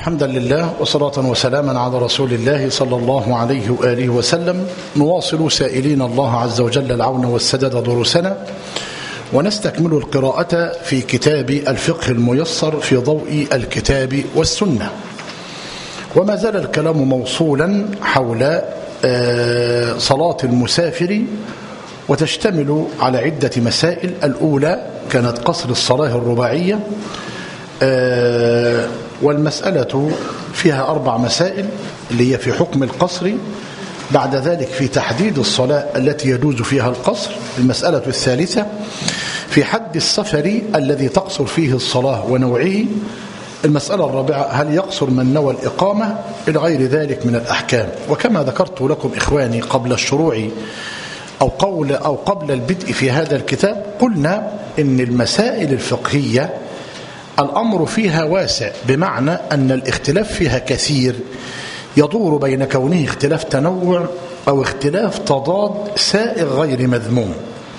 حمدا لله وصلاة وسلاما على رسول الله صلى الله عليه وآله وسلم. نواصل سائلين الله عز وجل العون والسداد دروسنا، ونستكمل القراءة في كتاب الفقه الميسر في ضوء الكتاب والسنة. وما زال الكلام موصولا حول صلاة المسافر، وتشتمل على عدة مسائل. الأولى كانت قصر الصلاة الرباعية، والمسألة فيها 4 مسائل اللي هي في حكم القصر، بعد ذلك في تحديد الصلاة التي يجوز فيها القصر. المسألة الثالثة في حد السفر الذي تقصر فيه الصلاة ونوعه. المسألة الرابعة هل يقصر من نوى الإقامة إلى غير ذلك من الأحكام. وكما ذكرت لكم إخواني قبل الشروع أو قبل البدء في هذا الكتاب، قلنا إن المسائل الفقهية الأمر فيها واسع، بمعنى أن الاختلاف فيها كثير، يدور بين كونه اختلاف تنوع أو اختلاف تضاد سائغ غير مذموم.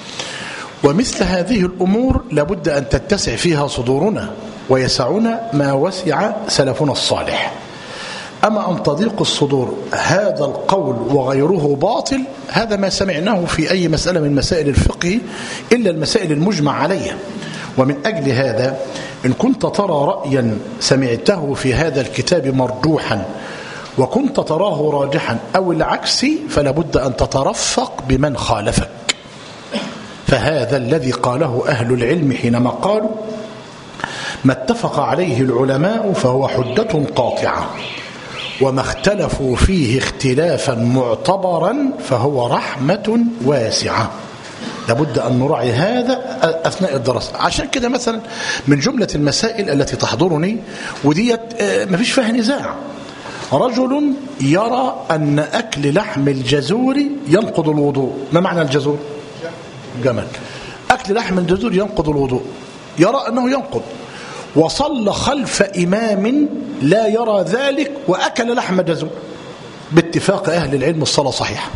ومثل هذه الأمور لابد أن تتسع فيها صدورنا ويسعنا ما وسع سلفنا الصالح. أما أن تضيق الصدور هذا القول وغيره باطل، هذا ما سمعناه في أي مسألة من مسائل الفقه إلا المسائل المجمع عليها. ومن أجل هذا إن كنت ترى رأيا سمعته في هذا الكتاب مرجوحا وكنت تراه راجحا أو العكس، فلابد أن تترفق بمن خالفك. فهذا الذي قاله أهل العلم حينما قالوا ما اتفق عليه العلماء فهو حجة قاطعة، وما اختلفوا فيه اختلافا معتبرا فهو رحمة واسعة. لابد أن نراعي هذا أثناء الدراسة. عشان كده مثلا من جملة المسائل التي تحضرني وديت ما فيش فيها نزاع، رجل يرى أن أكل لحم الجزور ينقض الوضوء. ما معنى الجزور؟ جمل. أكل لحم الجزور ينقض الوضوء، يرى أنه ينقض، وصلى خلف إمام لا يرى ذلك وأكل لحم جزور. باتفاق أهل العلم الصلاة صحيحة،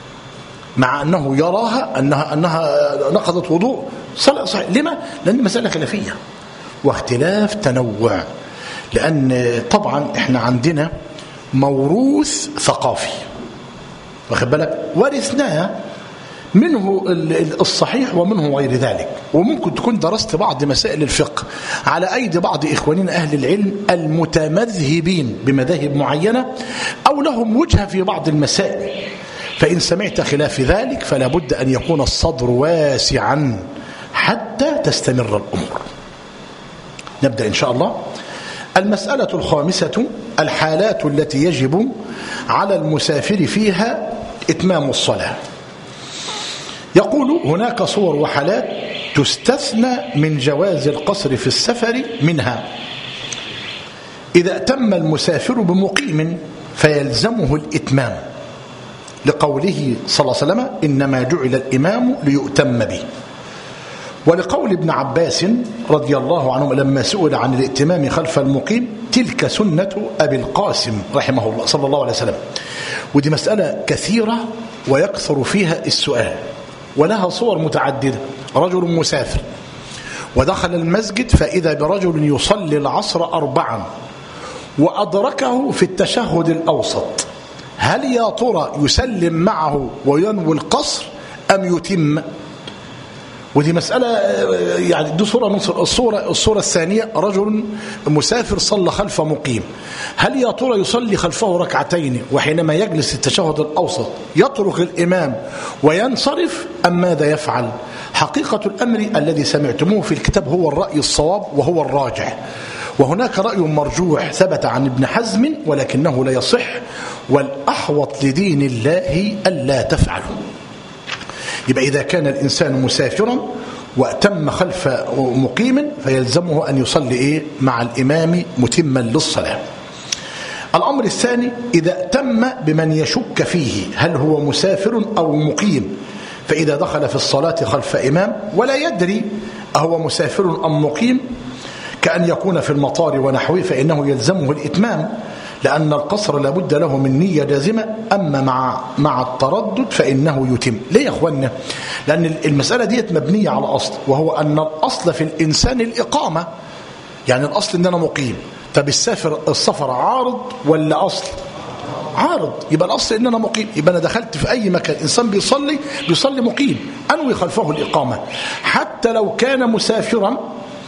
مع أنه يراها أنها نقضت وضوء. صلاة صحيح. لما؟ لأن مسألة خلافية واختلاف تنوع. لأن طبعا إحنا عندنا موروث ثقافي، واخد بالك، ورثناه منه الصحيح ومنه غير ذلك. وممكن تكون درست بعض مسائل الفقه على أيدي بعض إخواننا أهل العلم المتمذهبين بمذاهب معينة، أو لهم وجهة في بعض المسائل، فإن سمعت خلاف ذلك فلا بد أن يكون الصدر واسعا حتى تستمر الأمور. نبدأ إن شاء الله. المسألة الخامسة الحالات التي يجب على المسافر فيها إتمام الصلاة. يقول هناك صور وحالات تستثنى من جواز القصر في السفر. منها إذا أتم المسافر بمقيم فيلزمه الإتمام، لقوله صلى الله عليه وسلم إنما جعل الإمام ليؤتم به، ولقول ابن عباس رضي الله عنه لما سئل عن الائتمام خلف المقيم تلك سنة أبي القاسم رحمه الله صلى الله عليه وسلم. ودي مسألة كثيرة ويكثر فيها السؤال، ولها صور متعددة. رجل مسافر ودخل المسجد فإذا برجل يصلي العصر 4 وأدركه في التشهد الأوسط، هل يا ترى يسلم معه وينوي القصر أم يتم؟ ودي مسألة يعني دي صورة من الصورة الثانية، رجل مسافر صلى خلف مقيم، هل يا ترى يصلي خلفه 2 وحينما يجلس التشهد الأوسط يترك الإمام وينصرف أم ماذا يفعل؟ حقيقة الأمر الذي سمعتموه في الكتاب هو الرأي الصواب وهو الراجح، وهناك رأي مرجوح ثبت عن ابن حزم ولكنه لا يصح، والأحوط لدين الله ألا تفعله. يبقى إذا كان الإنسان مسافرا وأتم خلف مقيم فيلزمه أن يصلي مع الإمام متما للصلاة. الأمر الثاني إذا أتم بمن يشك فيه هل هو مسافر أو مقيم، فإذا دخل في الصلاة خلف إمام ولا يدري أهو مسافر أم مقيم، كأن يكون في المطار ونحوه، فإنه يلزمه الإتمام، لأن القصر لابد له من نية جازمة. أما مع التردد فإنه يتم. ليه يا أخوانا؟ لأن المسألة ديت مبنية على أصل، وهو أن الأصل في الإنسان الإقامة. يعني الأصل إن أنا مقيم، طب السفر عارض ولا أصل؟ عارض. يبقى الأصل إن أنا مقيم، يبقى أنا دخلت في أي مكان إنسان بيصلي مقيم أنوي خلفه الإقامة، حتى لو كان مسافرا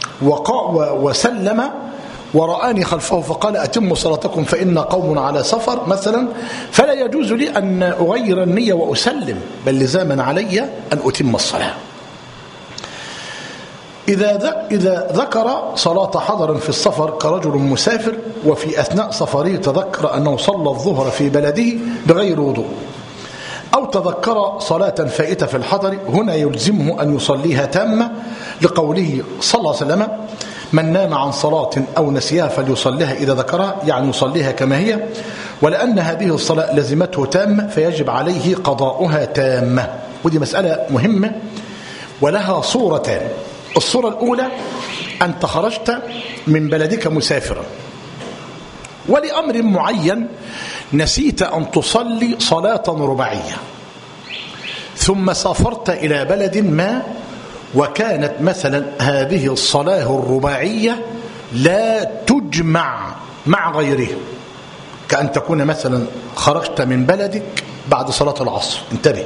وسلم ورآني خلفه فقال أتموا صلاتكم فإن قوم على سفر مثلا، فلا يجوز لي أن أغير النية وأسلم، بل لزاما علي أن أتم الصلاة. إذا ذكر صلاة حضر في السفر كرجل مسافر وفي أثناء سفره تذكر أنه صلى الظهر في بلده بغير وضوء، أو تذكر صلاة فائتة في الحضر، هنا يلزمه أن يصليها تامة، لقوله صلى الله عليه وسلم: من نام عن صلاة أو نسيها فليصليها إذا ذكرها، يعني يصليها كما هي، ولأن هذه الصلاة لزمته تامة فيجب عليه قضاؤها تامة. ودي مسألة مهمة ولها صورتان. الصورة الأولى: أنت خرجت من بلدك مسافرا ولأمر معين نسيت أن تصلي صلاة رباعية، ثم سافرت إلى بلد ما وكانت مثلا هذه الصلاة الرباعية لا تجمع مع غيره، كأن تكون مثلا خرجت من بلدك بعد صلاة العصر، انتبه،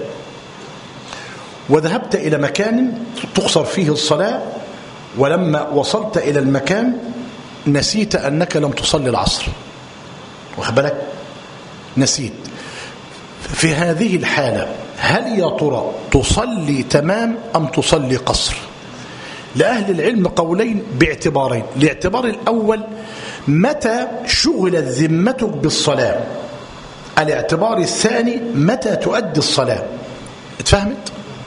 وذهبت إلى مكان تقصر فيه الصلاة، ولما وصلت إلى المكان نسيت أنك لم تصلي العصر، واخد بالك؟ نسيت. في هذه الحالة هل يا ترى تصلي تمام أم تصلي قصر؟ لأهل العلم قولين باعتبارين. الاعتبار الأول: متى شغلت ذمتك بالصلاة؟ الاعتبار الثاني: متى تؤدي الصلاة؟ اتفهمت؟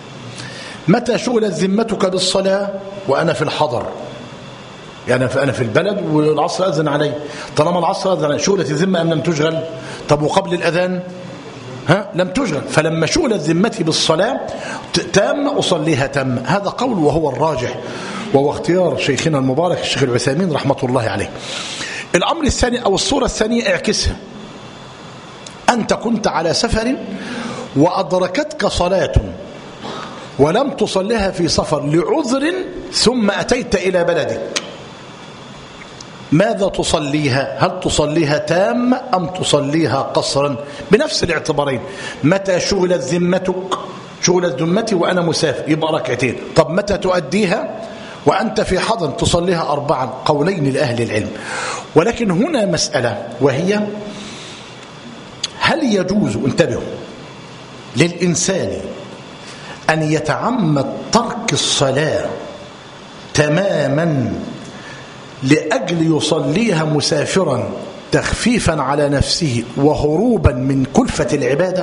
متى شغلت ذمتك بالصلاة؟ وأنا في الحضر، يعني أنا في البلد والعصر أذن علي، طالما العصر أذن علي شغلت الذمة أم لم تشغل؟ طب وقبل الأذان لم تشغل، فلما شغلت ذمتي بالصلاة تام أصليها تام. هذا قول وهو الراجح، وهو اختيار شيخنا المبارك الشيخ العثيمين رحمة الله عليه. الأمر الثاني أو الصورة الثانية اعكسها: أنت كنت على سفر وأدركتك صلاة ولم تصليها في سفر لعذر، ثم أتيت إلى بلدك، ماذا تصليها؟ هل تصليها تام أم تصليها قصرا؟ بنفس الاعتبارين. متى شغلت ذمتك؟ شغلت ذمتي وأنا مسافر، يبقى ركعتين. طب متى تؤديها وأنت في حضر؟ تصليها 4. قولين لأهل العلم. ولكن هنا مسألة، وهي: هل يجوز، انتبهوا، للإنسان أن يتعمد ترك الصلاة تماما لأجل يصليها مسافرا تخفيفا على نفسه وهروبا من كلفة العبادة؟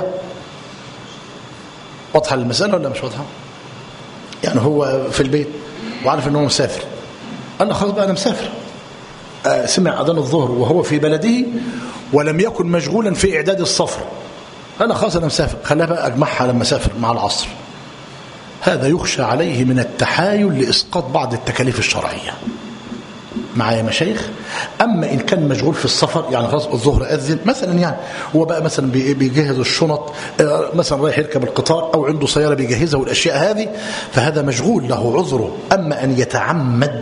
واضحة المسألة ولا مش واضحة؟ يعني هو في البيت وعارف أنه مسافر، قال له خلاص بقى أنا مسافر، سمع أذان الظهر وهو في بلده ولم يكن مشغولا في إعداد السفر، أنا خلاص أنا مسافر، خليها بقى أجمعها لما أسافر مع العصر. هذا يخشى عليه من التحايل لإسقاط بعض التكاليف الشرعية. معايا مشايخ؟ أما إن كان مشغول في السفر، يعني خلاص الظهر أذن مثلا، يعني هو بقى مثلا بيجهز الشنط، مثلا رايح يركب القطار أو عنده سيارة بيجهزها والأشياء هذه، فهذا مشغول له عذره. أما أن يتعمد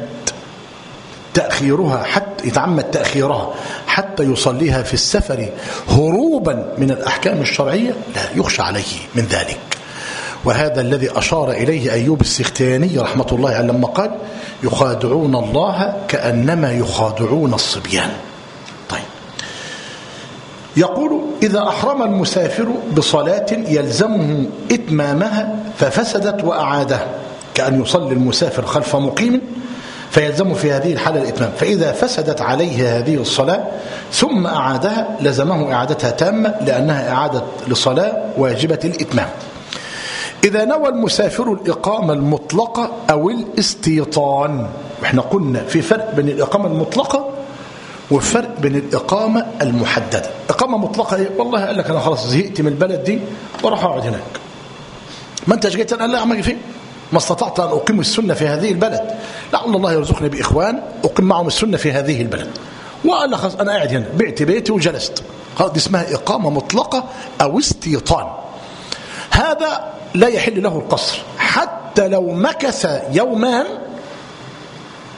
تأخيرها حتى يصليها في السفر هروبا من الأحكام الشرعية، لا يخشى عليه من ذلك. وهذا الذي أشار إليه أيوب السختياني رحمة الله عليه لما قال: يخادعون الله كأنما يخادعون الصبيان. طيب، يقول: إذا أحرم المسافر بصلاة يلزمه إتمامها ففسدت وأعادها، كأن يصلي المسافر خلف مقيم فيلزم في هذه الحالة الإتمام، فإذا فسدت عليه هذه الصلاة ثم أعادها لزمه إعادتها تامة، لأنها إعادة لصلاة واجبة الإتمام. إذا نوى المسافر الإقامة المطلقة أو الاستيطان، وإحنا قلنا في فرق بين الإقامة المطلقة وفرق بين الإقامة المحددة. إقامة مطلقة والله قال لك أنا خلاص زهقت من البلد دي وراح أقعد هناك، ما أنت جيت قال لا أعمل فين، ما استطعت أن أقيم السنة في هذه البلد، لعل الله يرزقني بإخوان أقيم معهم السنة في هذه البلد، وقال لك خلاص أنا قاعد هنا، بعت بيتي وجلست، خلاص دي اسمها إقامة مطلقة أو استيطان. هذا لا يحل له القصر، حتى لو مكث يومان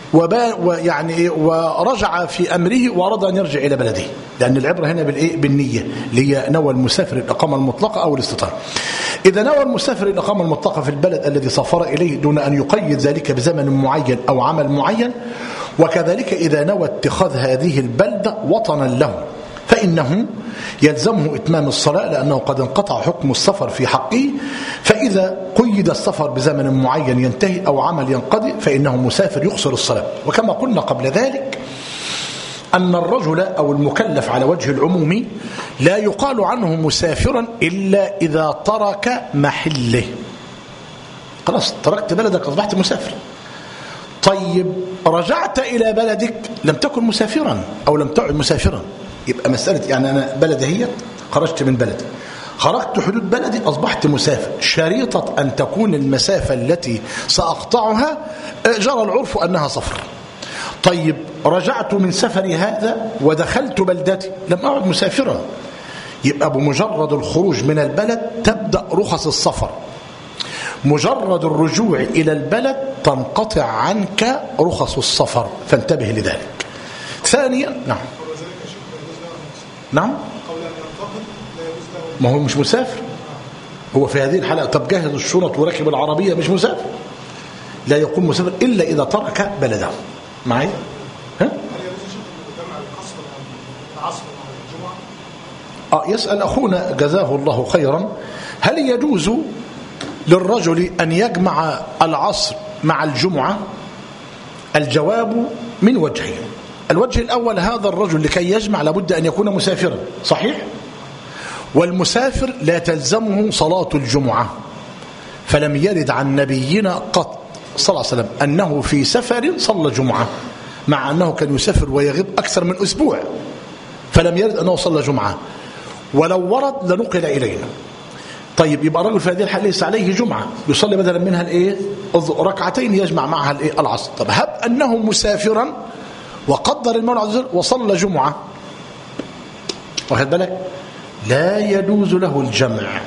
ويعني ورجع في أمره وأراد أن يرجع إلى بلده، لأن العبرة هنا بالنية اللي هي نوى المسافر الإقامة المطلقة أو الاستطار. إذا نوى المسافر الإقامة المطلقة في البلد الذي سافر إليه دون أن يقيد ذلك بزمن معين أو عمل معين، وكذلك إذا نوى اتخاذ هذه البلدة وطنا له، فإنه يلزمه إتمام الصلاة لأنه قد انقطع حكم السفر في حقه. فإذا قيد السفر بزمن معين ينتهي أو عمل ينقضي فإنه مسافر يقصر الصلاة. وكما قلنا قبل ذلك أن الرجل أو المكلف على وجه العموم لا يقال عنه مسافرا إلا إذا ترك محله. خلاص تركت بلدك أصبحت مسافر. طيب رجعت إلى بلدك لم تكن مسافرا أو لم تعد مسافرا، يبقى مسألة يعني أنا بلدي هي خرجت من بلدي، خرجت حدود بلدي أصبحت مسافر، شريطة أن تكون المسافة التي سأقطعها جرى العرف أنها سفر. طيب رجعت من سفري هذا ودخلت بلدتي لم أعد مسافرا، يبقى بمجرد الخروج من البلد تبدأ رخص السفر، مجرد الرجوع إلى البلد تنقطع عنك رخص السفر، فانتبه لذلك. ثانيا نعم ما هو مش مسافر، هو في هذه الحالة طب جهز الشنط وركب العربية مش مسافر، لا يكون مسافر إلا إذا ترك بلده. معي؟ ها؟ يسأل أخونا جزاه الله خيرا هل يجوز للرجل أن يجمع العصر مع الجمعة؟ الجواب من وجهين. الوجه الأول هذا الرجل لكي يجمع لابد أن يكون مسافرا، صحيح؟ والمسافر لا تلزمه صلاة الجمعة، فلم يرد عن نبينا قط صلى الله عليه وسلم أنه في سفر صلى جمعة، مع أنه كان يسافر ويغيب أكثر من أسبوع، فلم يرد أنه صلى جمعة، ولو ورد لنقل إلينا. طيب يبقى الرجل في هذه الحالة ليس عليه جمعة، يصلي بدلا منها الايه ركعتين يجمع معها الايه العصر. طب هب أنه مسافرا وقدر المولى عز وجل وصلى جمعة، واخد بالك، لا يجوز له الجمع،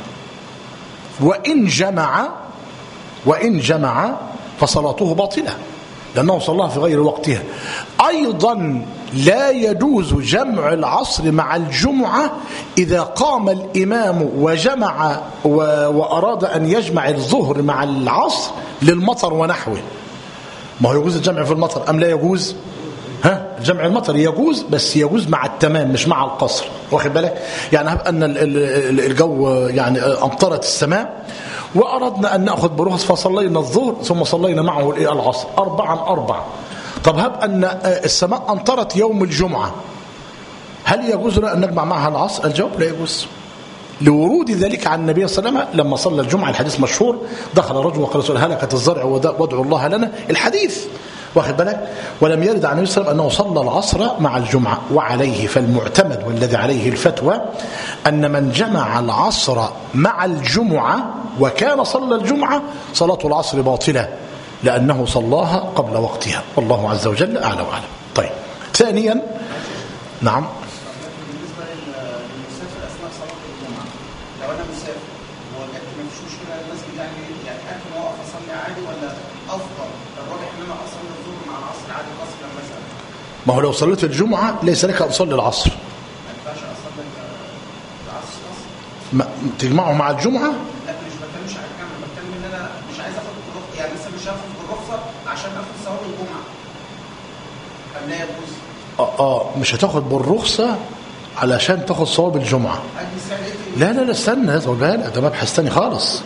وإن جمع فصلاته باطلة لأنه صلاها في غير وقتها. أيضا لا يجوز جمع العصر مع الجمعة إذا قام الإمام وجمع وأراد أن يجمع الظهر مع العصر للمطر ونحوه. ما هو يجوز الجمع في المطر أم لا يجوز؟ جمع المطر يجوز، بس يجوز مع التمام مش مع القصر، واخد بالك. يعني هب أن الجو يعني أمطرت السماء وأردنا أن نأخذ برخص فصلينا الظهر ثم صلينا معه العصر 4 طب هب أن السماء أمطرت يوم الجمعة، هل يجوز لنا أن نجمع معها العصر؟ الجواب لا يجوز، لورود ذلك عن النبي صلى الله عليه وسلم لما صلى الجمعة. الحديث مشهور، دخل رجل وقال هلكت الزرع وادعوا الله لنا، الحديث واخد بالك. ولم يرد عن النبي صلى الله عليه وسلم أنه صلى العصر مع الجمعة. وعليه فالمعتمد والذي عليه الفتوى أن من جمع العصر مع الجمعة وكان صلى الجمعة صلاة العصر باطلة لأنه صلاها قبل وقتها، والله عز وجل أعلى وأعلم. طيب ثانيا نعم بالنسبة للمسافر أثناء صلاة الجمعة، لو أنا مسافر وجدت مفيش مشكلة المسجد يعني أكل وأقف أصلي عادي، ولا أفضل الراجح إن أنا أصلي الظهر مع العصر عادي قصرا مثلا؟ ما هو لو صليت الجمعة ليس لك أن تصلي العصر، ما ينفعش أصلي العصر تجمعه مع الجمعة؟ لا مش بتكلمش على الجمع، بتكلم إن أنا مش عايز آخد بالرخصة، يعني لسه مش هاخد بالرخصة عشان آخد ثواب الجمعة، أم لا يجوز؟ مش هتاخد بالرخصة علشان تاخد صواب الجمعة. لا استنى، ده مبحث تاني خالص.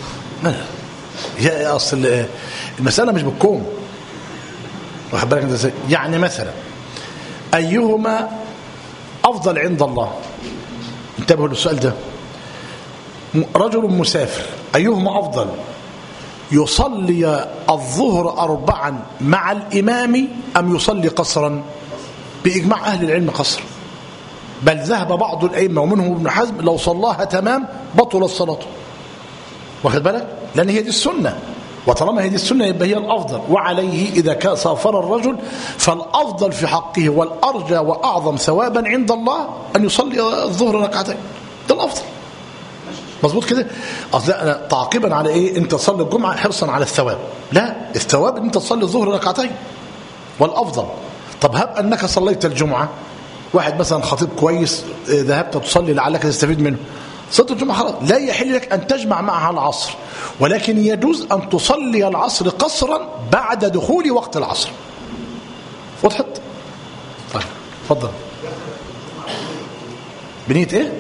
يا اصل المسألة مش بالكوم، واخد بالك انت ازاي؟ يعني مثلا ايهما افضل عند الله؟ انتبهوا للسؤال ده. رجل مسافر ايهما افضل، يصلي الظهر 4 مع الامام ام يصلي قصرا؟ بإجماع أهل العلم قصر، بل ذهب بعض الأئمة ومنهم ابن حزم لو صلاها تمام بطل الصلاة، واخد بالك، لأن هي دي السنة، وطالما هي دي السنة يبقى هي الأفضل. وعليه إذا سافر الرجل فالأفضل في حقه والأرجى وأعظم ثوابا عند الله أن يصلي الظهر ركعتين، ده الأفضل. مظبوط كده؟ أصل أنا تعقيبا على إيه؟ أنت تصلي الجمعة حرصا على الثواب، لا، الثواب أن أنت تصلي الظهر ركعتين، والأفضل. طب هب أنك صليت الجمعة، واحد مثلا خطيب كويس ذهبت تصلي لعلك تستفيد منه، صلاة الجمعة خلاص لا يحل لك أن تجمع معها العصر، ولكن يجوز أن تصلي العصر قصرا بعد دخول وقت العصر. وضحت؟ طيب تفضل. بنية ايه؟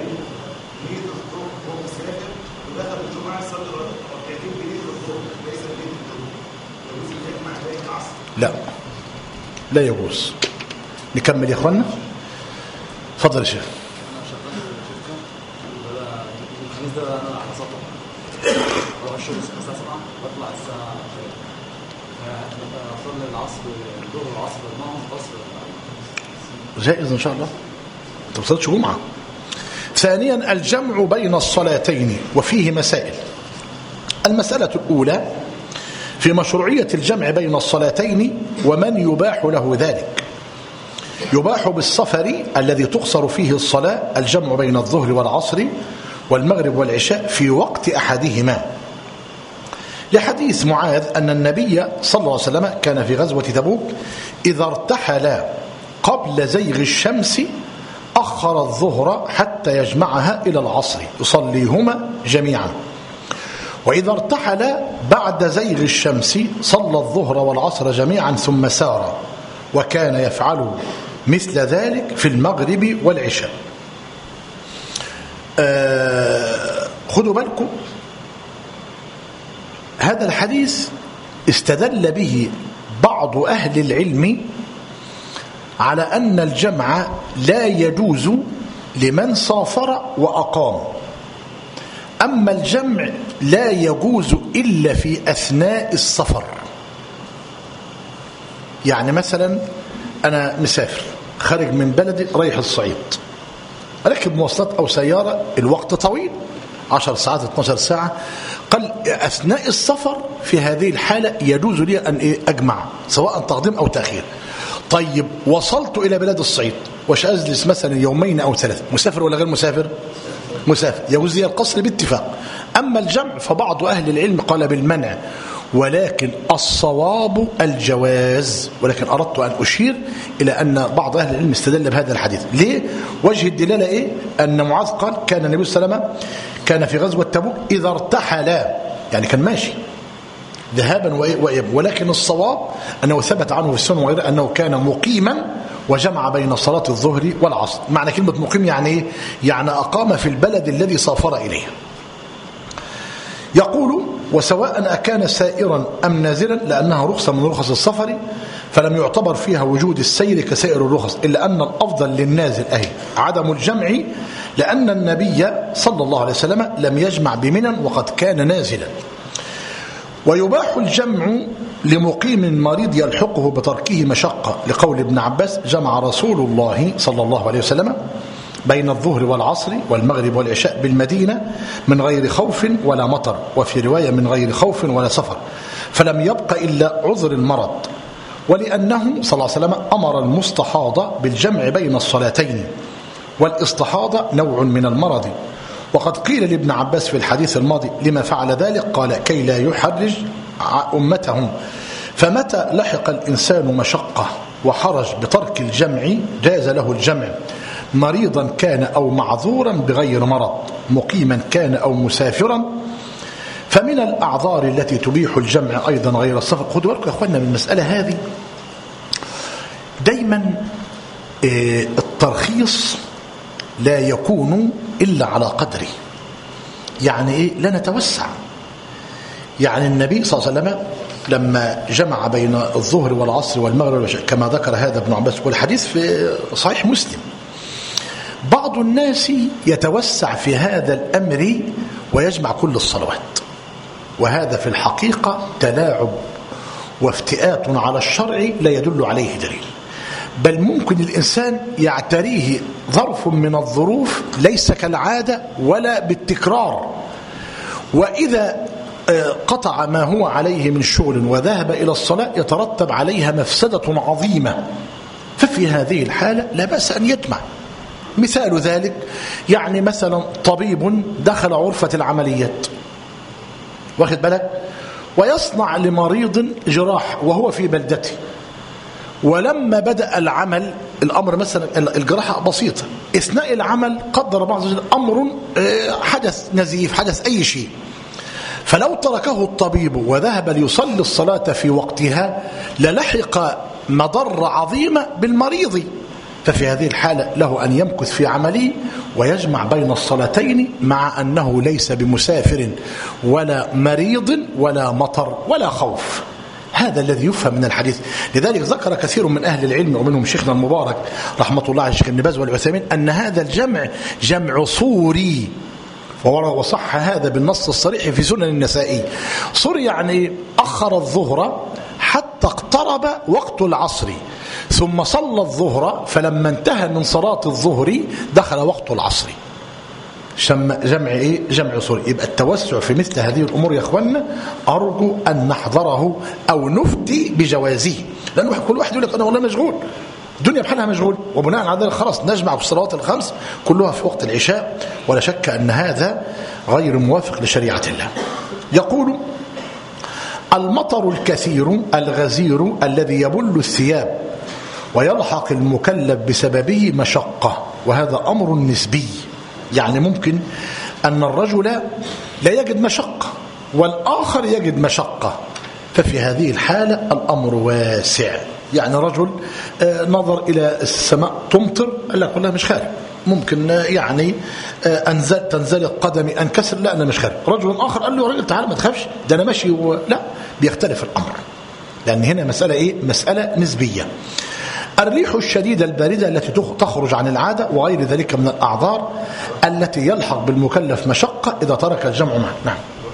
لا لا يجوز. نكمل يا اخوانا. تفضل يا شيخ. الخميس ده انا على سطح اروح الشغل الساعه 7 بطلع الساعه 10 اصلي العصر الظهر والعصر معهم قصر جائز ان شاء الله. انت ما بتصليش جمعه. ثانيا الجمع بين الصلاتين وفيه مسائل. المساله الاولى في مشروعيه الجمع بين الصلاتين ومن يباح له ذلك. يباح بالسفر الذي تقصر فيه الصلاه الجمع بين الظهر والعصر والمغرب والعشاء في وقت أحدهما، لحديث معاذ أن النبي صلى الله عليه وسلم كان في غزوة تبوك إذا ارتحل قبل زيغ الشمس أخر الظهر حتى يجمعها إلى العصر يصليهما جميعا، وإذا ارتحل بعد زيغ الشمس صلى الظهر والعصر جميعا ثم سار، وكان يفعل مثل ذلك في المغرب والعشاء. خذوا بالكم، هذا الحديث استدل به بعض أهل العلم على أن الجمع لا يجوز لمن سافر وأقام، أما الجمع لا يجوز إلا في أثناء السفر. يعني مثلا أنا مسافر خارج من بلدي رايح الصعيد، أركب مواصلات أو سيارة، الوقت طويل 10 ساعات 12 ساعة، قال أثناء السفر في هذه الحالة يجوز لي أن أجمع سواء تقديم أو تأخير. طيب وصلت إلى بلاد الصعيد وش أجلس مثلا يومين أو 3، مسافر ولا غير مسافر؟ مسافر، يجوز لي القصر باتفاق. أما الجمع فبعض أهل العلم قال بالمنع، ولكن الصواب الجواز. ولكن أردت أن أشير إلى أن بعض أهل العلم استدل بهذا الحديث. ليه؟ وجه الدلالة إيه؟ أن معاذ قال كان النبي صلى الله عليه وسلم كان في غزوة تبوك إذا ارتحل، يعني كان ماشي ذهابا وإيابا، ولكن الصواب أنه ثبت عنه في السنة وغيره أنه كان مقيما وجمع بين صلاة الظهر والعصر. معنى كلمة مقيم يعني إيه؟ يعني أقام في البلد الذي سافر إليه. يقول وسواء أكان سائرا أم نازلا، لأنها رخصة من رخص السفر فلم يعتبر فيها وجود السير كسائر الرخص، إلا أن الأفضل للنازل عدم الجمع، لأن النبي صلى الله عليه وسلم لم يجمع بمنى وقد كان نازلا. ويباح الجمع لمقيم مريض يلحقه بتركه مشقة، لقول ابن عباس جمع رسول الله صلى الله عليه وسلم بين الظهر والعصر والمغرب والعشاء بالمدينة من غير خوف ولا مطر، وفي رواية من غير خوف ولا سفر، فلم يبق إلا عذر المرض، ولأنه صلى الله عليه وسلم أمر المستحاضة بالجمع بين الصلاتين، والاستحاضة نوع من المرض. وقد قيل لابن عباس في الحديث الماضي لما فعل ذلك، قال كي لا يحرج أمتهم، فمتى لحق الإنسان مشقة وحرج بترك الجمع جاز له الجمع، مريضا كان أو معذورا بغير مرض، مقيما كان أو مسافرا. فمن الأعذار التي تبيح الجمع أيضا غير السفر. خذوا بالكم يا أخوانا من المسألة هذه، دايما الترخيص لا يكون إلا على قدره. يعني إيه؟ لا نتوسع. يعني النبي صلى الله عليه وسلم لما جمع بين الظهر والعصر والمغرب والعشاء كما ذكر هذا ابن عباس، والحديث في صحيح مسلم، بعض الناس يتوسع في هذا الأمر ويجمع كل الصلوات، وهذا في الحقيقة تلاعب وافتئات على الشرع لا يدل عليه دليل، بل ممكن الإنسان يعتريه ظرف من الظروف ليس كالعادة ولا بالتكرار، وإذا قطع ما هو عليه من شغل وذهب إلى الصلاة يترتب عليها مفسدة عظيمة، ففي هذه الحالة لا بأس أن يجمع. مثال ذلك يعني مثلا طبيب دخل غرفة العمليات، واخد بالك، ويصنع لمريض جراح وهو في بلدته، ولما بدأ العمل، الأمر مثلا الجراحة بسيطة، أثناء العمل قدر بعض أمر حدث نزيف، حدث أي شيء، فلو تركه الطبيب وذهب ليصلي الصلاة في وقتها للحق مضرة عظيمة بالمريض، ففي هذه الحالة له أن يمكث في عمله ويجمع بين الصلاتين مع أنه ليس بمسافر ولا مريض ولا مطر ولا خوف. هذا الذي يفهم من الحديث. لذلك ذكر كثير من أهل العلم ومنهم شيخنا المبارك رحمة الله على الشيخ ابن باز والعثيمين أن هذا الجمع جمع صوري، وصح هذا بالنص الصريح في سنن النسائي. صوري يعني أخر الظهر حتى اقترب وقت العصر ثم صلى الظهر، فلما انتهى من صلاة الظهر دخل وقت العصر. جمع ايه؟ جمع صوري. يبقى التوسع في مثل هذه الامور يا اخوانا ارجو ان نحذره او نفتي بجوازه، لانه كل واحد يقول لك انا والله مشغول، الدنيا بحالها مشغول، وبناء على ذلك خلاص نجمع في الصلوات الخمس كلها في وقت العشاء، ولا شك ان هذا غير موافق لشريعه الله. يقول المطر الكثير الغزير الذي يبل الثياب ويلحق المكلف بسببه مشقة، وهذا أمر نسبي، يعني ممكن أن الرجل لا يجد مشقة والآخر يجد مشقة، ففي هذه الحالة الأمر واسع. يعني رجل نظر إلى السماء تمطر قال لك والله مش خارج، ممكن يعني تنزلق قدمي أنكسر، لا أنا مش خارج. رجل آخر قال له رجل تعال ما تخافش ده أنا ماشي لا، بيختلف الأمر، لأن هنا مسألة إيه؟ مسألة نسبية. الريح الشديدة الباردة التي تخرج عن العادة وغير ذلك من الأعذار التي يلحق بالمكلف مشقة إذا ترك الجمع معه. نعم.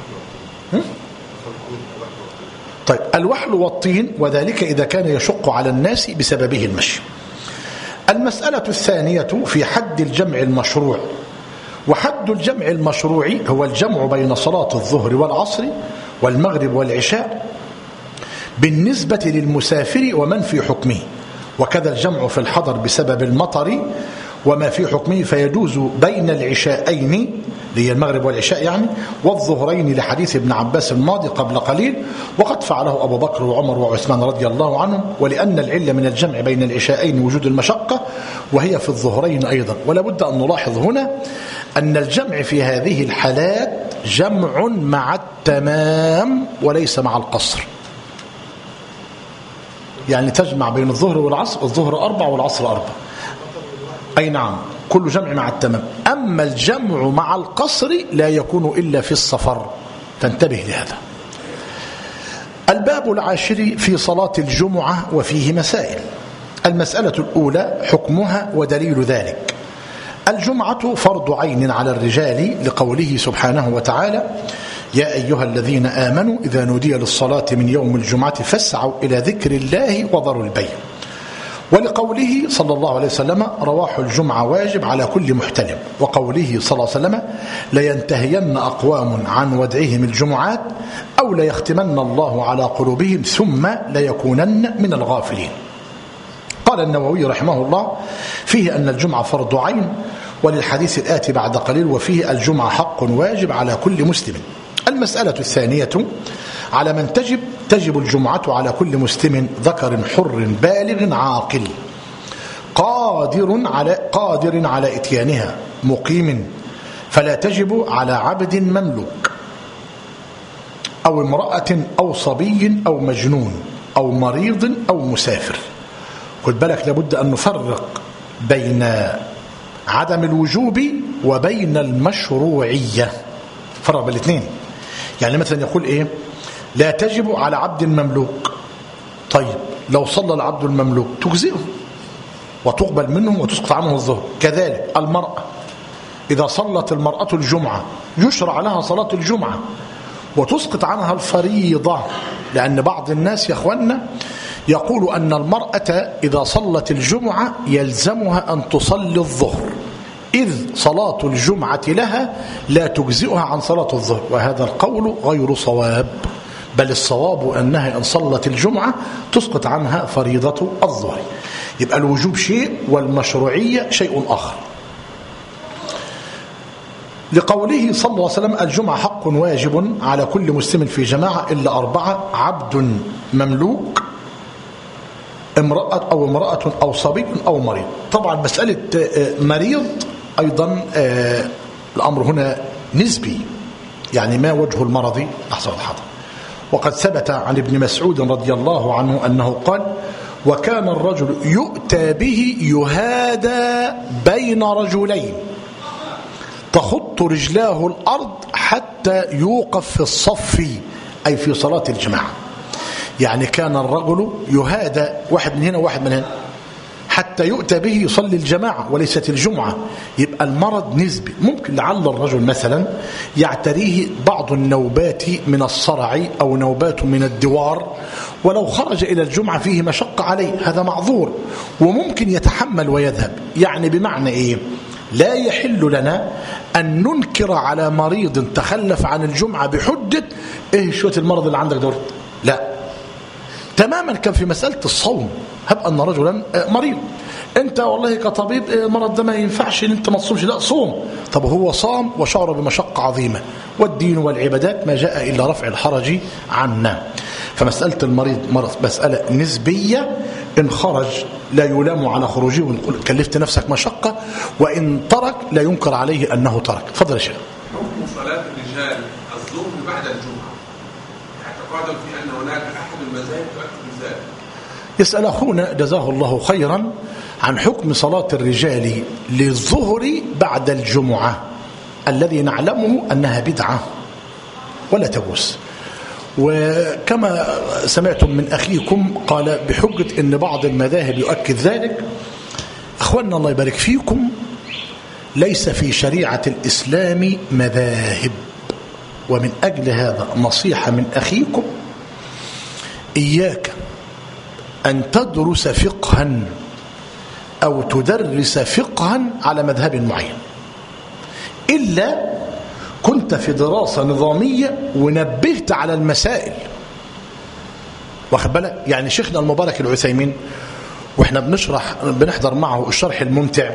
طيب الوحل والطين، وذلك إذا كان يشق على الناس بسببه المشي. المسألة الثانية في حد الجمع المشروع. وحد الجمع المشروع هو الجمع بين صلاة الظهر والعصر والمغرب والعشاء بالنسبة للمسافر ومن في حكمه، وكذا الجمع في الحضر بسبب المطر وما في حكمه، فيجوز بين العشاءين اللي هي المغرب والعشاء يعني والظهرين لحديث ابن عباس الماضي قبل قليل، وقد فعله أبو بكر وعمر وعثمان رضي الله عنهم، ولأن العلة من الجمع بين العشاءين وجود المشقة وهي في الظهرين أيضا. ولا بد أن نلاحظ هنا أن الجمع في هذه الحالات جمع مع التمام وليس مع القصر، يعني تجمع بين الظهر والعصر، الظهر 4 والعصر 4. أي نعم، كل جمع مع التمام. أما الجمع مع القصر لا يكون إلا في السفر، فانتبه لهذا. الباب العاشر في صلاة الجمعة وفيه مسائل. المسألة الأولى حكمها ودليل ذلك. الجمعة فرض عين على الرجال لقوله سبحانه وتعالى يا أيها الذين آمنوا إذا نودي للصلاة من يوم الجمعة فاسعوا إلى ذكر الله وذروا البيع، ولقوله صلى الله عليه وسلم رواح الجمعة واجب على كل محتلم، وقوله صلى الله عليه وسلم لينتهين أقوام عن ودعهم الجمعات أو ليختمن الله على قلوبهم ثم ليكونن من الغافلين. قال النووي رحمه الله فيه أن الجمعة فرض عين، وللحديث الآتي بعد قليل وفيه الجمعة حق واجب على كل مسلم. المسألة الثانية على من تجب الجمعة على كل مسلم ذكر حر بالغ عاقل قادر على إتيانها مقيم، فلا تجب على عبد مملوك أو امرأة أو صبي أو مجنون أو مريض أو مسافر. خد بالك لابد أن نفرق بين عدم الوجوب وبين المشروعية، فرق بين الاثنين. يعني مثلا يقول إيه لا تجب على عبد مملوك، طيب لو صلى العبد المملوك تجزئه وتقبل منه وتسقط عنه الظهر. كذلك المرأة إذا صلت المرأة الجمعة يشرع لها صلاة الجمعة وتسقط عنها الفريضة، لأن بعض الناس يا أخوانا يقول أن المرأة إذا صلت الجمعة يلزمها أن تصلي الظهر، إذ صلاة الجمعة لها لا تجزئها عن صلاة الظهر، وهذا القول غير صواب، بل الصواب أنها إن صلت الجمعة تسقط عنها فريضة الظهر. يبقى الوجوب شيء والمشروعية شيء آخر. لقوله صلى الله عليه وسلم الجمعة حق واجب على كل مسلم في جماعة إلا 4 عبد مملوك امرأة أو صبي أو مريض. طبعا مسألة مريض أيضا الأمر هنا نسبي، يعني ما وجه المرض لحظة الحضر. وقد ثبت عن ابن مسعود رضي الله عنه أنه قال: وكان الرجل يؤتى به يهادى بين رجلين تخط رجلاه الأرض حتى يوقف في الصف، أي في صلاة الجماعة. يعني كان الرجل يهادى، واحد من هنا وواحد من هنا، حتى يؤتى به يصلي الجماعة وليست الجمعة. يبقى المرض نسبي، ممكن لعل الرجل مثلا يعتريه بعض النوبات من الصرع أو نوبات من الدوار، ولو خرج إلى الجمعة فيه مشقة عليه، هذا معذور وممكن يتحمل ويذهب. يعني بمعنى إيه؟ لا يحل لنا أن ننكر على مريض تخلف عن الجمعة بحجة إيه شوية المرض اللي عندك دورت، لا. تماما كان في مسألة الصوم، هب أن رجلا مريض، أنت والله كطبيب مرض ده ما ينفعش أن أنت ما تصومش، لا صوم. طب هو صام وشعر بمشقة عظيمة، والدين والعبادات ما جاء إلا رفع الحرج عنا. فمسألة المريض مسألة نسبية، إن خرج لا يلام على خروجه ونقول كلفت نفسك مشقة، وإن ترك لا ينكر عليه أنه ترك. تفضل يا شيخ. حكم صلاة الرجال الظهر بعد الجمعة، اعتقادا في أن هناك أحد المذاهب تؤكد ذلك. يسأل أخونا جزاه الله خيرا عن حكم صلاة الرجال للظهر بعد الجمعة، الذي نعلمه أنها بدعة ولا تجوز. وكما سمعتم من أخيكم قال بحجة أن بعض المذاهب يؤكد ذلك. أخواننا الله يبارك فيكم، ليس في شريعة الإسلام مذاهب، ومن أجل هذا نصيحة من أخيكم: إياك أن تدرس فقها أو تدرس فقها على مذهب معين، إلا كنت في دراسة نظامية ونبهت على المسائل. واخد بالك؟ يعني شيخنا المبارك العثيمين واحنا بنحضر معه الشرح الممتع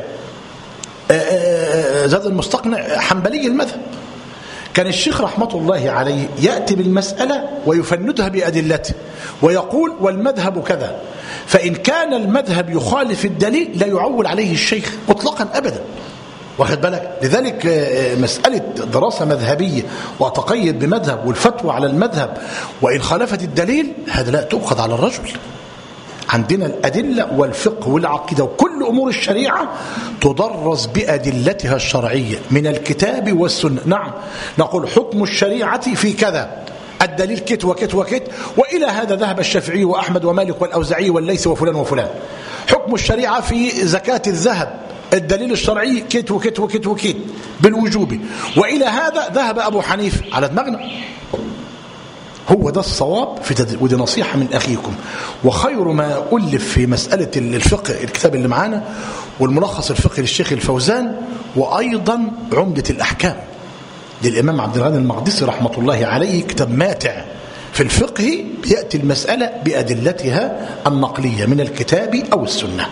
زاد المستقنع حنبلي المذهب، كان الشيخ رحمة الله عليه يأتي بالمسألة ويفندها بأدلته ويقول والمذهب كذا، فإن كان المذهب يخالف الدليل لا يعول عليه الشيخ مطلقا أبدا. واخد بالك؟ لذلك مسألة دراسة مذهبية وتقيد بمذهب والفتوى على المذهب وإن خالفت الدليل، هذا لا تؤخذ على الرجل. عندنا الأدلة والفقه والعقيدة وكل أمور الشريعة تدرس بأدلتها الشرعية من الكتاب والسنة. نعم، نقول حكم الشريعة في كذا، الدليل كت وكت وكت، وإلى هذا ذهب الشافعي وأحمد ومالك والأوزعي والليث وفلان وفلان. حكم الشريعة في زكاة الذهب، الدليل الشرعي كت وكت وكت وكت بالوجوب، وإلى هذا ذهب أبو حنيفة على دماغنا. هو ده الصواب ودي نصيحة من أخيكم. وخير ما ألف في مسألة الفقه الكتاب اللي معانا، والملخص الفقهي للشيخ الفوزان، وأيضا عمدة الأحكام للإمام عبد الغني المقدسي رحمة الله عليه، كتاب ماتع في الفقه بيأتي المسألة بأدلتها النقلية من الكتاب أو السنة.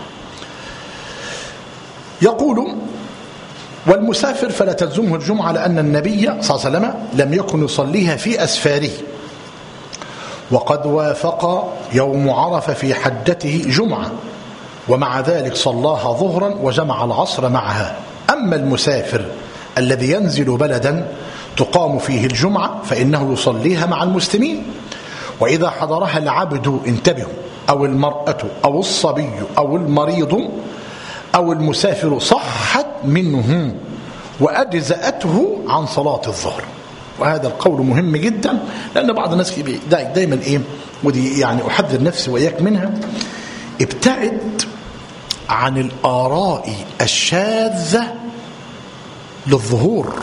يقول: والمسافر فلا تلزمه الجمعة، لأن النبي صلى الله عليه وسلم لم يكن يصليها في أسفاره، وقد وافق يوم عرفة في حجته جمعة، ومع ذلك صلاها ظهرا وجمع العصر معها. أما المسافر الذي ينزل بلدا تقام فيه الجمعة فإنه يصليها مع المسلمين، وإذا حضرها العبد، انتبهوا، أو المرأة أو الصبي أو المريض أو المسافر صحت منه وأجزأته عن صلاة الظهر. وهذا القول مهم جدا، لأن بعض الناس دايما ودي يعني أحذر نفسي وإياك منها، ابتعد عن الآراء الشاذة للظهور.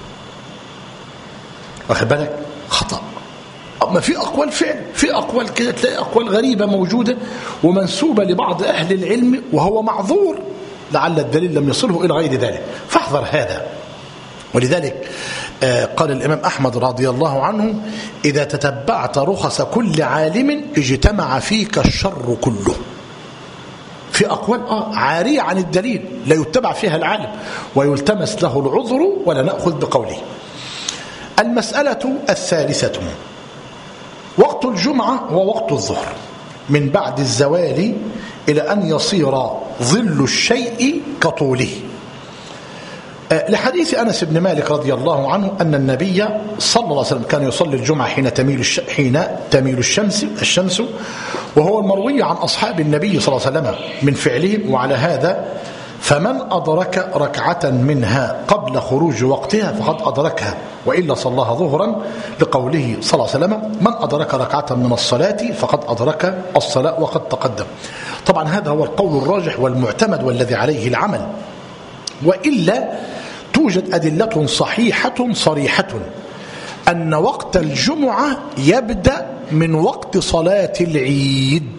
واخد بالك؟ خطأ. أما في أقوال فعل، في أقوال كده تلاقي أقوال غريبة موجودة ومنسوبة لبعض أهل العلم وهو معذور لعل الدليل لم يصله إلى غير ذلك، فاحذر هذا. ولذلك قال الإمام أحمد رضي الله عنه: إذا تتبعت رخص كل عالم اجتمع فيك الشر كله. في أقوال عارية عن الدليل لا يتبع فيها العالم ويلتمس له العذر ولا نأخذ بقوله. المسألة الثالثة: وقت الجمعة هو وقت الظهر من بعد الزوال إلى أن يصير ظل الشيء كطوله. لحديث أنس بن مالك رضي الله عنه أن النبي صلى الله عليه وسلم كان يصلي الجمعة حين تميل الشمس، وهو المروي عن أصحاب النبي صلى الله عليه وسلم من فعلهم. وعلى هذا فمن أدرك ركعة منها قبل خروج وقتها فقد أدركها، وإلا صلاها ظهرا، لقوله صلى الله عليه وسلم: من أدرك ركعة من الصلاة فقد أدرك الصلاة وقد تقدم. طبعا هذا هو القول الراجح والمعتمد والذي عليه العمل، وإلا توجد أدلة صحيحة صريحة أن وقت الجمعة يبدأ من وقت صلاة العيد،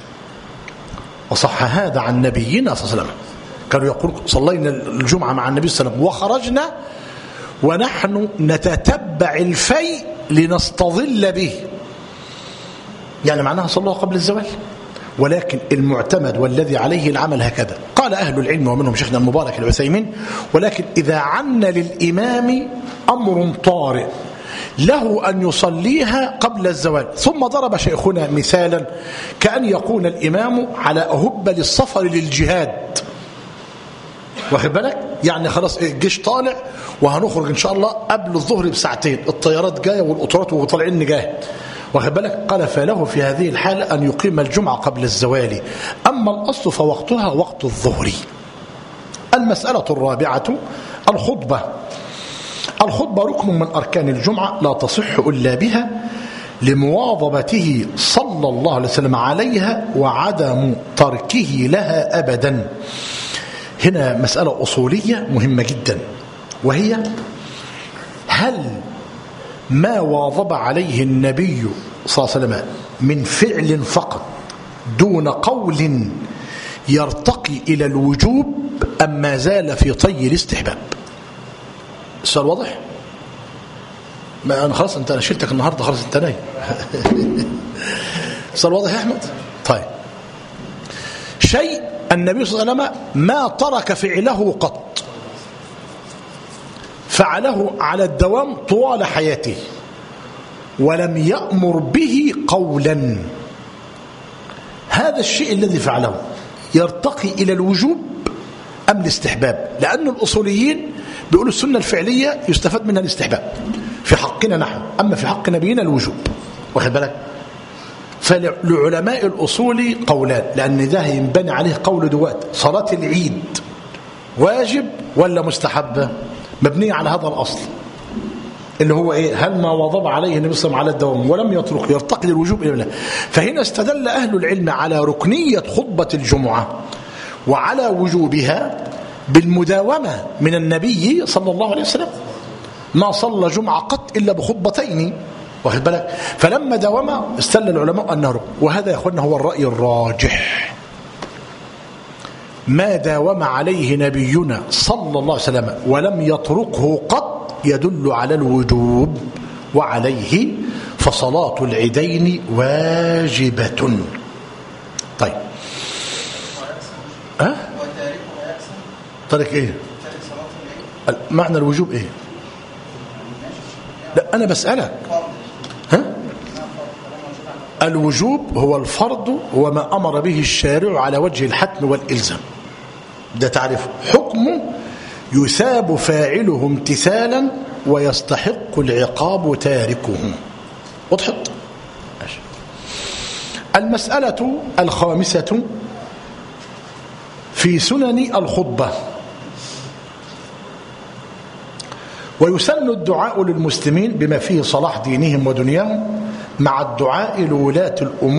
وصح هذا عن نبينا صلى الله عليه وسلم. كانوا يقول: صلينا الجمعة مع النبي صلى الله عليه وسلم وخرجنا ونحن نتتبع الفيء لنستظل به، يعني معناها صلوا قبل الزوال. ولكن المعتمد والذي عليه العمل هكذا قال أهل العلم، ومنهم شيخنا المبارك العثيمين: ولكن إذا عن للإمام أمر طارئ له أن يصليها قبل الزوال، ثم ضرب شيخنا مثالا كأن يكون الإمام على أهبة للسفر للجهاد، واخد بالك؟ يعني خلاص الجيش طالع وهنخرج إن شاء الله قبل الظهر بساعتين، الطيارات جاية والقطارات وطالعين نجاهد، واخد بالك؟ قال: فله في هذه الحالة أن يقيم الجمعة قبل الزوال، أما الأصل فوقتها وقت الظهر. المسألة الرابعة الخطبة. الخطبة ركن من أركان الجمعة لا تصح إلا بها لمواظبته صلى الله عليه وسلم عليها وعدم تركه لها أبدا. هنا مسألة أصولية مهمة جدا، وهي: هل ما واظب عليه النبي صلى الله عليه وسلم من فعل فقط دون قول يرتقي إلى الوجوب، أم ما زال في طي الاستحباب؟ السؤال واضح؟ ما أنا خلاص أنا شلتك النهاردة، خلاص أنت نايم. السؤال واضح يا أحمد؟ طيب، شيء النبي صلى الله عليه وسلم ما ترك فعله قط، فعله على الدوام طوال حياته ولم يأمر به قولا. هذا الشيء الذي فعله يرتقي إلى الوجوب أم الاستحباب؟ لأن الأصوليين بيقولوا السنة الفعلية يستفاد منها الاستحباب في حقنا نحن، أما في حق نبينا الوجوب، واخد بالك؟ فلعلماء الأصول قولان، لأن ده ينبني عليه قول دوات: صلاة العيد واجب ولا مستحبة؟ مبنية على هذا الأصل اللي هو إيه؟ هل ما واظب عليه النبي صلى الله عليه وسلم على الدوام ولم يترك يرتقي للوجوب إلى الله. فهنا استدل أهل العلم على ركنية خطبة الجمعة وعلى وجوبها بالمداومة من النبي صلى الله عليه وسلم، ما صلى جمعة قط إلا بخطبتين، واخد بالك؟ فلما داوم استدل العلماء أنه ركن، وهذا يا أخوانا هو الرأي الراجح. ما داوم عليه نبينا صلى الله عليه وسلم ولم يتركه قط يدل على الوجوب، وعليه فصلاة العيدين واجبة. طيب، ترك ايه؟ معنى الوجوب ايه؟ لا أنا بسألك، الوجوب هو الفرض وما أمر به الشارع على وجه الحتم والإلزام، ده تعرف حكمه يثاب فاعله امتثالا ويستحق العقاب تاركه. وضحت؟ المسألة الخامسة في سنن الخطبة. ويسن الدعاء للمسلمين بما فيه صلاح دينهم ودنياهم، مع الدعاء لولاة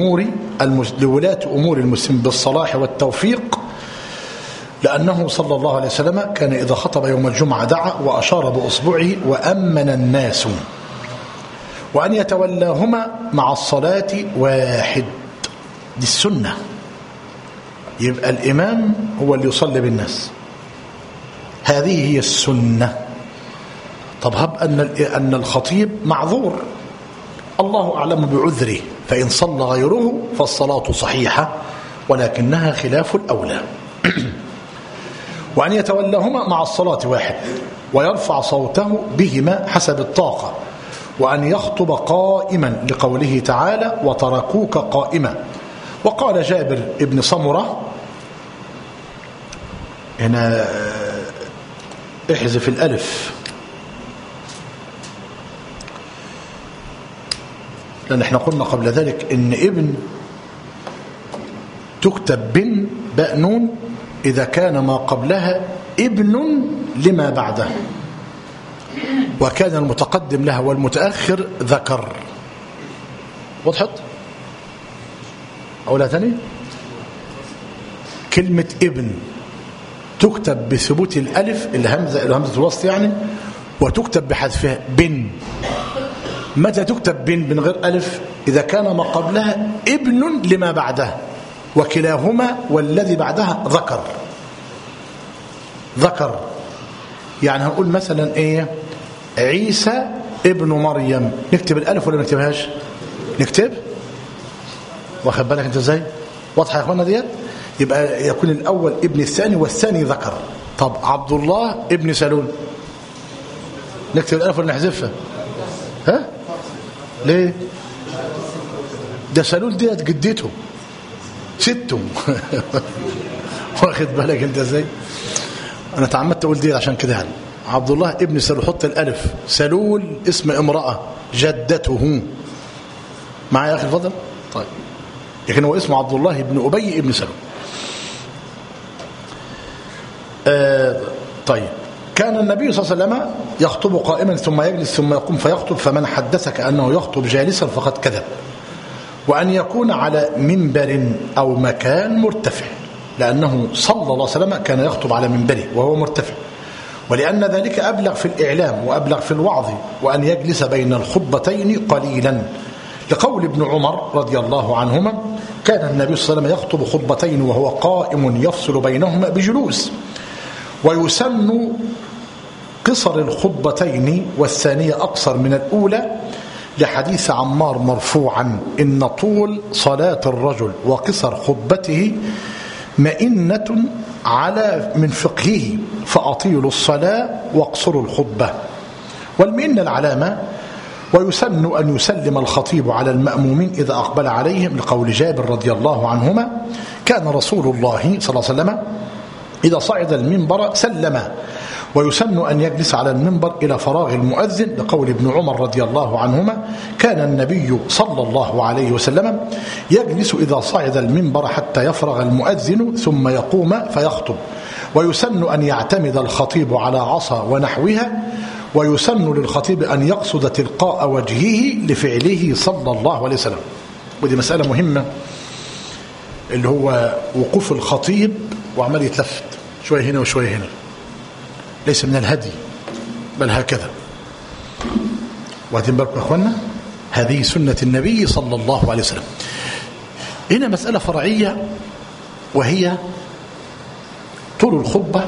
أمور المسلمين بالصلاح والتوفيق، لأنه صلى الله عليه وسلم كان إذا خطب يوم الجمعة دعا وأشار بأصبعه وأمن الناس، وأن يتولاهما مع الصلاة واحد. دي السنة، يبقى الإمام هو اللي يصلي بالناس، هذه هي السنة. طب هب أن الخطيب معذور، الله أعلم بعذره، فإن صلى غيره فالصلاة صحيحة ولكنها خلاف الأولى. وأن يتولاهما مع الصلاة واحد ويرفع صوته بهما حسب الطاقة، وأن يخطب قائما لقوله تعالى: وتركوك قائما، وقال جابر ابن سمرة، هنا احذف الألف لأن احنا قلنا قبل ذلك إن ابن تكتب بن باء نون إذا كان ما قبلها ابن لما بعدها، وكان المتقدم لها والمتأخر ذكر. وضحت؟ أولا ثاني كلمة ابن تكتب بثبوت الألف الهمزة الوسط يعني، وتكتب بحذفها بن. متى تكتب بن من غير ألف؟ إذا كان ما قبلها ابن لما بعدها، وكلاهما والذي بعدها ذكر. يعني هنقول مثلا ايه؟ عيسى ابن مريم، نكتب الألف ولا نكتبهاش؟ نكتب. واخد بالك انت ازاي؟ واضحه يا اخوانا ديت؟ يبقى يكون الأول ابن الثاني والثاني ذكر. طب عبد الله ابن سلول، نكتب الألف ولا نحذفها؟ ها؟ ليه؟ ده سلول ديت جدته سته. واخد بالك انت ازاي؟ انا تعمدت اقول دي عشان كده يعني. عبد الله ابن سلول، حط الالف. سلول اسم امراه جدته. معايا يا اخي الفضل؟ طيب، لكن هو اسمه عبد الله ابن ابي ابن سلول. طيب، كان النبي صلى الله عليه وسلم يخطب قائما ثم يجلس ثم يقوم فيخطب، فمن حدثك انه يخطب جالسا فقد كذب. وأن يكون على منبر أو مكان مرتفع، لأنه صلى الله عليه وسلم كان يخطب على منبره وهو مرتفع، ولأن ذلك أبلغ في الإعلام وأبلغ في الوعظ. وأن يجلس بين الخطبتين قليلا، لقول ابن عمر رضي الله عنهما: كان النبي صلى الله عليه وسلم يخطب خطبتين وهو قائم يفصل بينهما بجلوس. ويسن قصر الخطبتين والثانية أقصر من الأولى، لحديث عمار مرفوعا: إن طول صلاة الرجل وقصر خطبته مئنة على من فقهه، فأطيلوا الصلاة واقصروا الخطبة. والمئنة العلامة. ويسن أن يسلم الخطيب على المأمومين إذا أقبل عليهم، لقول جابر رضي الله عنهما: كان رسول الله صلى الله عليه وسلم إذا صعد المنبر سلم. ويسن أن يجلس على المنبر إلى فراغ المؤذن، لقول ابن عمر رضي الله عنهما: كان النبي صلى الله عليه وسلم يجلس إذا صعد المنبر حتى يفرغ المؤذن ثم يقوم فيخطب. ويسن أن يعتمد الخطيب على عصا ونحوها. ويسن للخطيب أن يقصد تلقاء وجهه لفعله صلى الله عليه وسلم. ودي مسألة مهمة، اللي هو وقوف الخطيب وعمال يتلفت شوية هنا وشوية هنا، ليس من الهدي، بل هكذا. واخدين بالكم يا اخوانا؟ هذه سنة النبي صلى الله عليه وسلم. هنا مسألة فرعية، وهي طول الخطبة.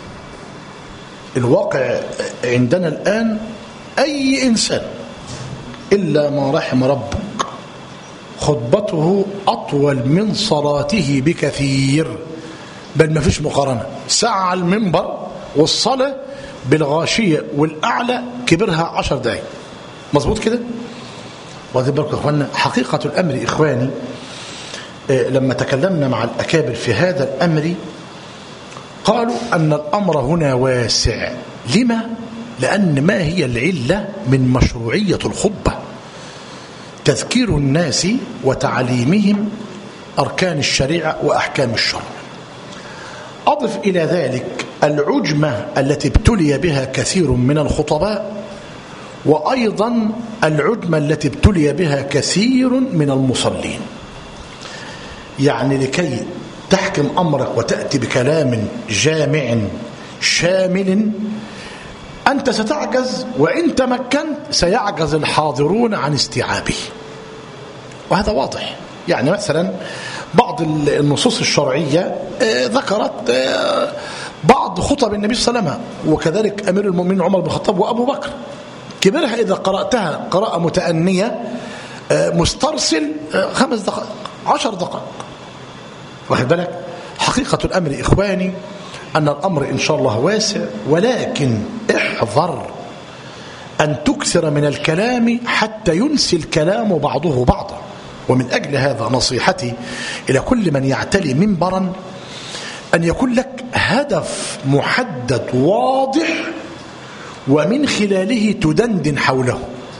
الواقع عندنا الآن أي إنسان إلا ما رحم ربك خطبته أطول من صلاته بكثير، بل ما فيش مقارنة. ساعة على المنبر، والصلاة بالغاشية والأعلى كبرها 10 دقائق. مظبوط كده؟ واخدين بالكم يا اخوانا؟ حقيقة الأمر إخواني، لما تكلمنا مع الأكابر في هذا الأمر قالوا أن الأمر هنا واسع. لما؟ لأن ما هي العلة من مشروعية الخطبة؟ تذكير الناس وتعليمهم أركان الشريعة وأحكام الشرع. أضف إلى ذلك العجمة التي ابتلي بها كثير من الخطباء، وأيضا العجمة التي ابتلي بها كثير من المصلين. يعني لكي تحكم أمرك وتأتي بكلام جامع شامل، أنت ستعجز، وإن تمكنت سيعجز الحاضرون عن استيعابه. وهذا واضح. يعني مثلا بعض النصوص الشرعية ذكرت بعض خطب النبي صلى الله عليه وسلم، وكذلك أمير المؤمنين عمر بن الخطاب وأبو بكر. كبرها إذا قرأتها قراءة متأنية مسترسل 5 دقائق 10 دقائق. واخد بالك؟ حقيقة الأمر إخواني أن الأمر إن شاء الله واسع، ولكن احذر أن تكثر من الكلام حتى ينسي الكلام بعضه بعضا. ومن أجل هذا نصيحتي إلى كل من يعتلي منبرا أن يكون لك هدف محدد واضح ومن خلاله تدندن حوله،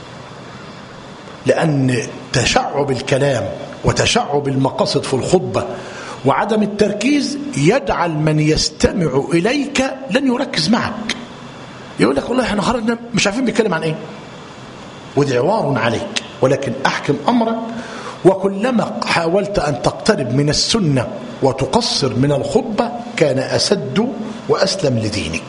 لأن تشعب الكلام وتشعب المقاصد في الخطبة وعدم التركيز يجعل من يستمع إليك لن يركز معك، يقول لك والله احنا خرجنا مش عارفين بيتكلم عن ايه، ودي عوار عليك. ولكن أحكم أمرك، وكلما حاولت أن تقترب من السنة وتقصر من الخطبة كان أسد وأسلم لدينك.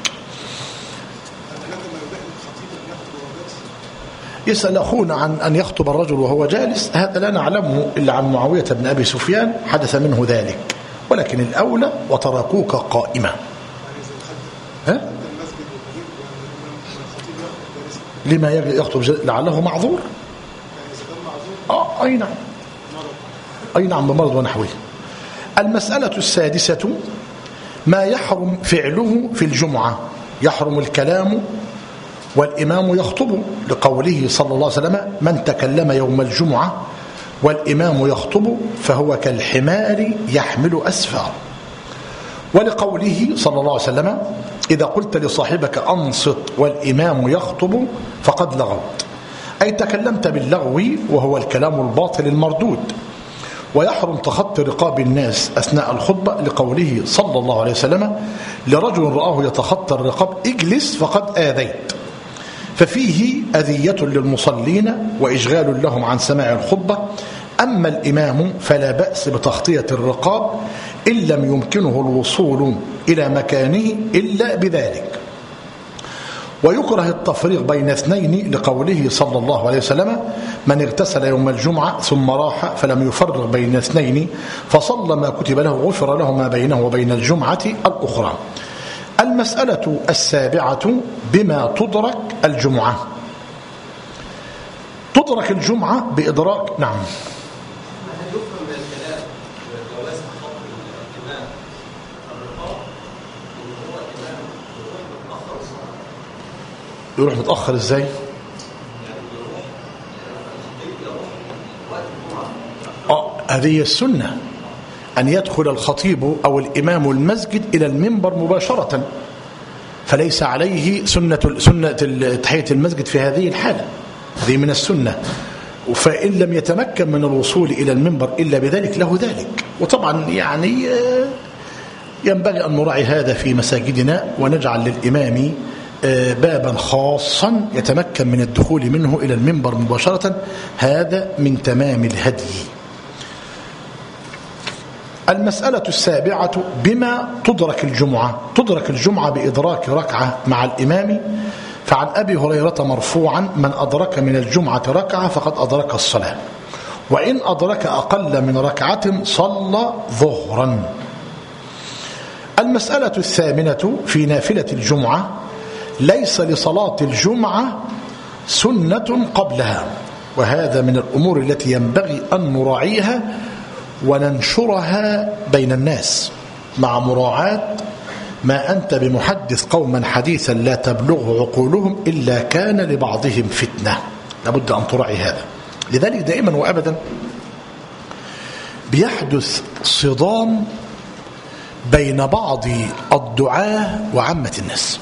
يسأل أخونا عن أن يخطب الرجل وهو جالس، هذا لا نعلمه إلا عن معاوية بن أبي سفيان حدث منه ذلك، ولكن الأولى وتركوك قائمة. ها؟ لما يخطب لعله معذور؟ أي نعم، أي نعم، بمرض ونحوه. المسألة السادسة ما يحرم فعله في الجمعة. يحرم الكلام والإمام يخطب، لقوله صلى الله عليه وسلم: من تكلم يوم الجمعة والإمام يخطب فهو كالحمار يحمل أسفار. ولقوله صلى الله عليه وسلم: إذا قلت لصاحبك أنصت والإمام يخطب فقد لغوت، أي تكلمت باللغو وهو الكلام الباطل المردود. ويحرم تخطي رقاب الناس أثناء الخطبة، لقوله صلى الله عليه وسلم: لرجل رآه يتخطى الرقاب اجلس فقد آذيت. ففيه أذية للمصلين وإشغال لهم عن سماع الخطبة. أما الإمام فلا بأس بتخطية الرقاب إن لم يمكنه الوصول إلى مكانه إلا بذلك. ويكره التفريق بين اثنين، لقوله صلى الله عليه وسلم: من اغتسل يوم الجمعة ثم راح فلم يفرق بين اثنين فصلى ما كتب له غفر له ما بينه وبين الجمعة الأخرى. المسألة السابعة بما تدرك الجمعة. تدرك الجمعة بإدراك. نعم. يروح متأخر ازاي؟ هذه السنة أن يدخل الخطيب أو الإمام المسجد إلى المنبر مباشرة، فليس عليه سنة تحية المسجد في هذه الحالة، هذه من السنة. فإن لم يتمكن من الوصول إلى المنبر إلا بذلك له ذلك. وطبعا يعني ينبغي أن نراعي هذا في مساجدنا ونجعل للإمام بابا خاصا يتمكن من الدخول منه إلى المنبر مباشرة، هذا من تمام الهدي. المسألة السابعة بما تدرك الجمعة. تدرك الجمعة بإدراك ركعة مع الإمام. فعن أبي هريرة مرفوعا: من أدرك من الجمعة ركعة فقد أدرك الصلاة، وإن أدرك أقل من ركعة صلى ظهرا. المسألة الثامنة في نافلة الجمعة: ليس لصلاة الجمعة سنة قبلها، وهذا من الأمور التي ينبغي أن نراعيها وننشرها بين الناس، مع مراعاة ما أنت بمحدث قوما حديثا لا تبلغه عقولهم إلا كان لبعضهم فتنة. لابد أن تراعي هذا. لذلك دائما وأبدا بيحدث صدام بين بعض الدعاة وعامة الناس،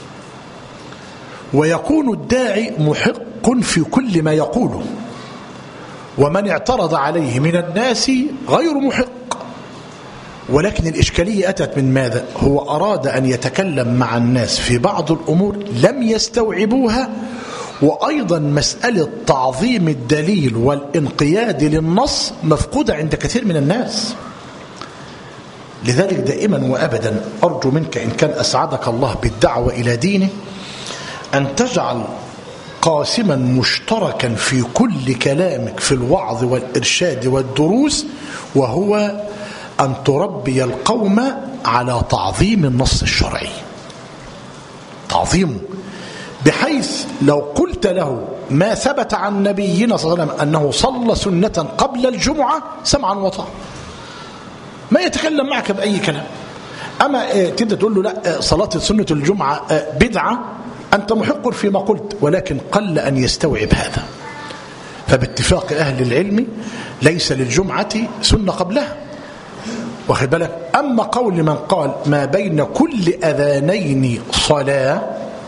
ويكون الداعي محق في كل ما يقوله، ومن اعترض عليه من الناس غير محق. ولكن الإشكالية أتت من ماذا؟ هو أراد أن يتكلم مع الناس في بعض الأمور لم يستوعبوها، وأيضا مسألة تعظيم الدليل والانقياد للنص مفقودة عند كثير من الناس. لذلك دائما وأبدا أرجو منك إن كان أسعدك الله بالدعوة إلى دينه أن تجعل قاسما مشتركا في كل كلامك في الوعظ والإرشاد والدروس، وهو أن تربي القوم على تعظيم النص الشرعي، تعظيمه، بحيث لو قلت له ما ثبت عن نبينا صلى الله عليه وسلم أنه صلى سنة قبل الجمعة سمعا وطاعة، ما يتكلم معك بأي كلام. أما تبدأ تقول له لا صلاة سنة الجمعة بدعة، أنت محق فيما قلت، ولكن قل أن يستوعب هذا. فباتفاق أهل العلم ليس للجمعة سنة قبلها، واخد بالك. أما قول من قال ما بين كل أذانين صلاة،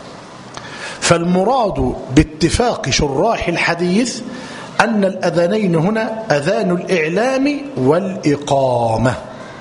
فالمراد باتفاق شراح الحديث أن الأذانين هنا أذان الإعلام والإقامة،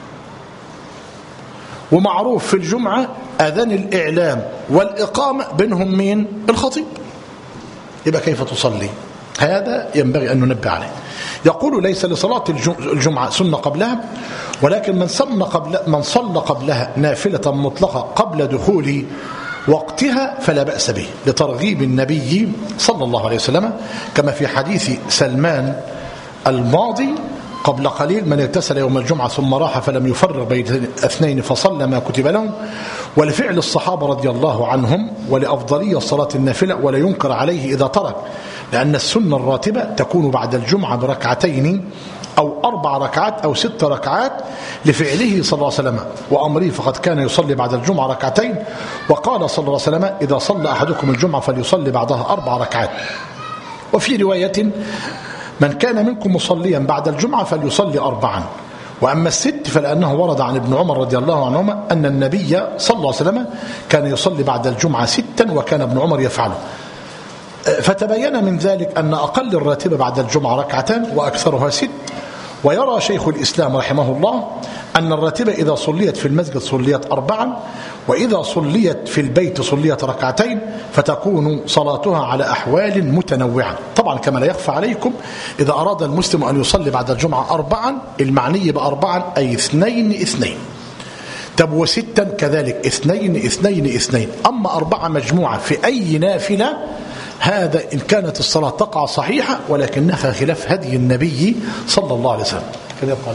ومعروف في الجمعة أذان الإعلام والإقامة بينهم مين؟ الخطيب. يبقى كيف تصلي؟ هذا ينبغي أن ننبه عليه. يقول ليس لصلاة الجمعة سنة قبلها، ولكن من صلى قبلها نافلة مطلقة قبل دخول وقتها فلا بأس به، لترغيب النبي صلى الله عليه وسلم، كما في حديث سلمان الماضي قبل قليل: من اغتسل يوم الجمعة ثم راح فلم يفرق بين اثنين فصلى ما كتب لهم. ولفعل الصحابة رضي الله عنهم ولأفضلية صلاة النافلة، ولا ينكر عليه إذا ترك، لأن السنة الراتبة تكون بعد الجمعة بركعتين أو 4 ركعات أو 6 ركعات، لفعله صلى الله عليه وسلم وأمره، فقد كان يصلي بعد الجمعة ركعتين، وقال صلى الله عليه وسلم: إذا صلى أحدكم الجمعة فليصلي بعدها 4 ركعات. وفي رواية: من كان منكم مصليا بعد الجمعة فليصلي 4. وأما 6 فلأنه ورد عن ابن عمر رضي الله عنهما أن النبي صلى الله عليه وسلم كان يصلي بعد الجمعة 6، وكان ابن عمر يفعله. فتبين من ذلك أن أقل الراتبة بعد الجمعة 2 وأكثرها 6. ويرى شيخ الإسلام رحمه الله أن الراتبة إذا صليت في المسجد صليت 4، وإذا صليت في البيت صليت 2، فتكون صلاتها على أحوال متنوعة. طبعا كما لا يخفى عليكم، إذا أراد المسلم أن يصلي بعد الجمعة 4، المعني ب4 أي 2-2. طب و6 كذلك 2-2-2. أما 4 مجموعة في أي نافلة، هذا إن كانت الصلاة تقع صحيحة، ولكنها خلاف هدي النبي صلى الله عليه وسلم. كده يبقى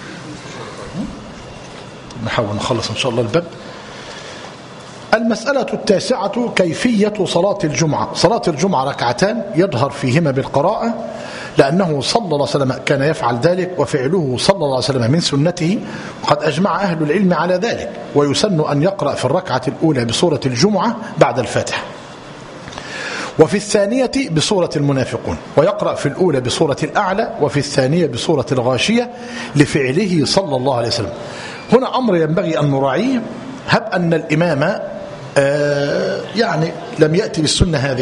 نحاول نخلص إن شاء الله الباب. المسألة 9: كيفية صلاة الجمعة. صلاة الجمعة 2 يظهر فيهما بالقراءة، لأنه صلى الله عليه وسلم كان يفعل ذلك، وفعله صلى الله عليه وسلم من سنته، وقد أجمع أهل العلم على ذلك. ويسن أن يقرأ في الركعة الأولى بسورة الجمعة بعد الفاتحة، وفي الثانية بسورة المنافقون، ويقرأ في الأولى بسورة الأعلى، وفي الثانية بسورة الغاشية، لفعله صلى الله عليه وسلم. هنا أمر ينبغي أن نراعيه. هب أن الإمام يعني لم يأتي بالسنة هذه،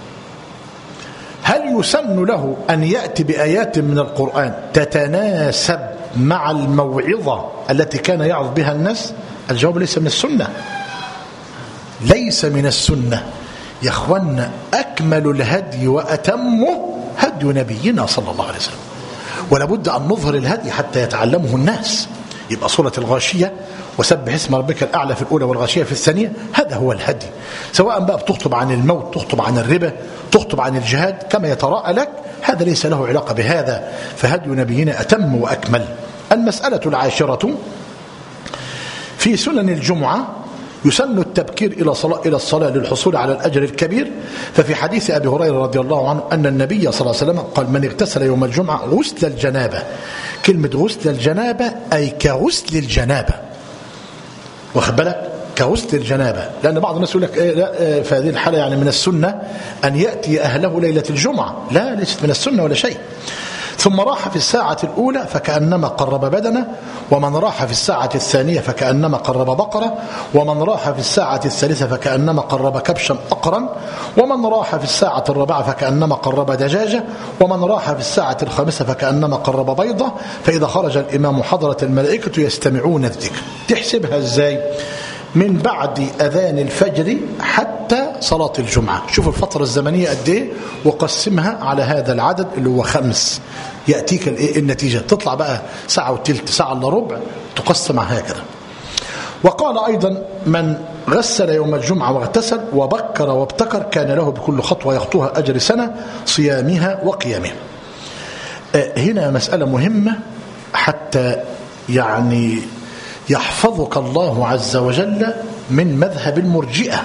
هل يسن له أن يأتي بآيات من القرآن تتناسب مع الموعظة التي كان يعظ بها الناس؟ الجواب: ليس من السنة، ليس من السنة يا أخوانا. أكمل الهدي وأتمه هدي نبينا صلى الله عليه وسلم، ولابد أن نظهر الهدي حتى يتعلمه الناس. يبقى سورة الغاشية وسبح اسم ربك الأعلى في الأولى والغاشية في الثانية، هذا هو الهدي. سواء بقى بتخطب عن الموت، تخطب عن الربا، تخطب عن الجهاد، كما يتراءى لك، هذا ليس له علاقة بهذا، فهدي نبينا أتم وأكمل. المسألة 10: في سنن الجمعة يسن التبكير إلى الصلاة للحصول على الأجر الكبير. ففي حديث أبي هريرة رضي الله عنه أن النبي صلى الله عليه وسلم قال: من اغتسل يوم الجمعة غسل الجنابة. كلمة غسل الجنابة أي كغسل الجنابة، واخد بالك؟ كغسل الجنابة، لأن بعض الناس يقول لك لا في هذه الحالة يعني من السنة أن يأتي أهله ليلة الجمعة. لا، ليست من السنة ولا شيء. ثم راح في الساعة الأولى فكأنما قرب بدنه، ومن راح في الساعة الثانية فكأنما قرب بقرة، ومن راح في الساعة الثالثة فكأنما قرب كبشا أقرا، ومن راح في الساعة الرابعة فكأنما قرب دجاجة، ومن راح في الساعة الخامسة فكأنما قرب بيضة. فإذا خرج الإمام حضرت الملائكة يستمعون الذكر. تحسبها إزاي؟ من بعد أذان الفجر حتى صلاة الجمعة. شوف الفترة الزمنية قد إيه، وقسمها على هذا العدد اللي هو 5. يأتيك النتيجة، تطلع بقى 1:3 1:15 تقسم هكذا. وقال أيضا: من غسل يوم الجمعة واغتسل وبكر وابتكر كان له بكل خطوة يخطوها أجر سنة صيامها وقيامها. هنا مسألة مهمة حتى يعني يحفظك الله عز وجل من مذهب المرجئة،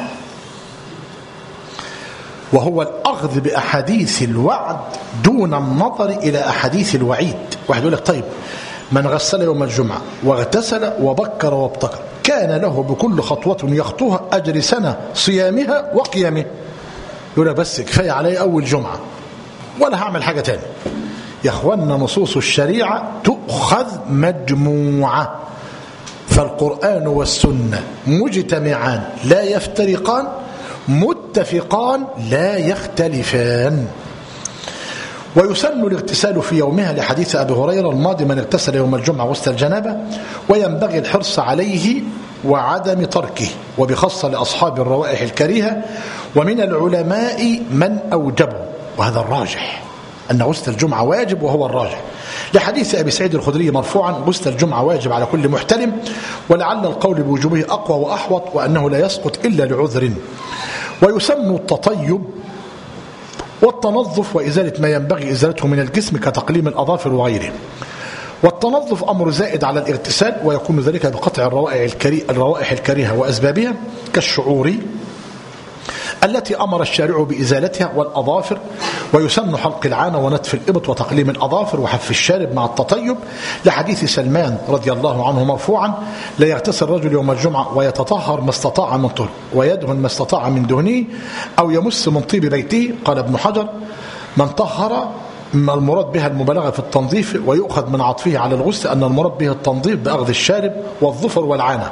وهو الأخذ بأحاديث الوعد دون النظر إلى أحاديث الوعيد. واحد يقول لك: طيب من غسل يوم الجمعة واغتسل وبكر وابتكر كان له بكل خطوة يخطوها أجر سنة صيامها وقيامها. يقول لك: بس كفاية عليه أول جمعة، ولا هعمل حاجة تاني. يا اخوانا نصوص الشريعة تؤخذ مجموعة، فالقرآن والسنة مجتمعان لا يفترقان، متفقان لا يختلفان. ويسن الاغتسال في يومها لحديث أبي هريرة الماضي: من اغتسل يوم الجمعة غسل الجنابة، وينبغي الحرص عليه وعدم تركه، وبخاصة لأصحاب الروائح الكريهة، ومن العلماء من أوجبه، وهذا الراجح أن غسل الجمعة واجب، وهو الراجح لحديث أبي سعيد الخدري مرفوعا: غسل الجمعة واجب على كل محتلم، ولعل القول بوجوبه أقوى وأحوط، وأنه لا يسقط إلا لعذر. ويسن التطيب والتنظف وإزالة ما ينبغي إزالته من الجسم كتقليم الأظافر وغيره. والتنظف أمر زائد على الاغتسال، ويكون ذلك بقطع الروائح الكريهة وأسبابها كالشعور التي أمر الشارع بإزالتها والأظافر. ويسن حلق العانة ونتف الإبط وتقليم الأظافر وحف الشارب مع التطيب لحديث سلمان رضي الله عنه مرفوعا: لا يغتسل الرجل يوم الجمعة ويتطهر ما استطاع من طهر، ويدهن ما استطاع من دهنه، أو يمس من طيب بيته. قال ابن حجر: من طهر المراد بها المبالغة في التنظيف، ويؤخذ من عطفه على الغسل أن المراد به التنظيف بأخذ الشارب والظفر والعانة.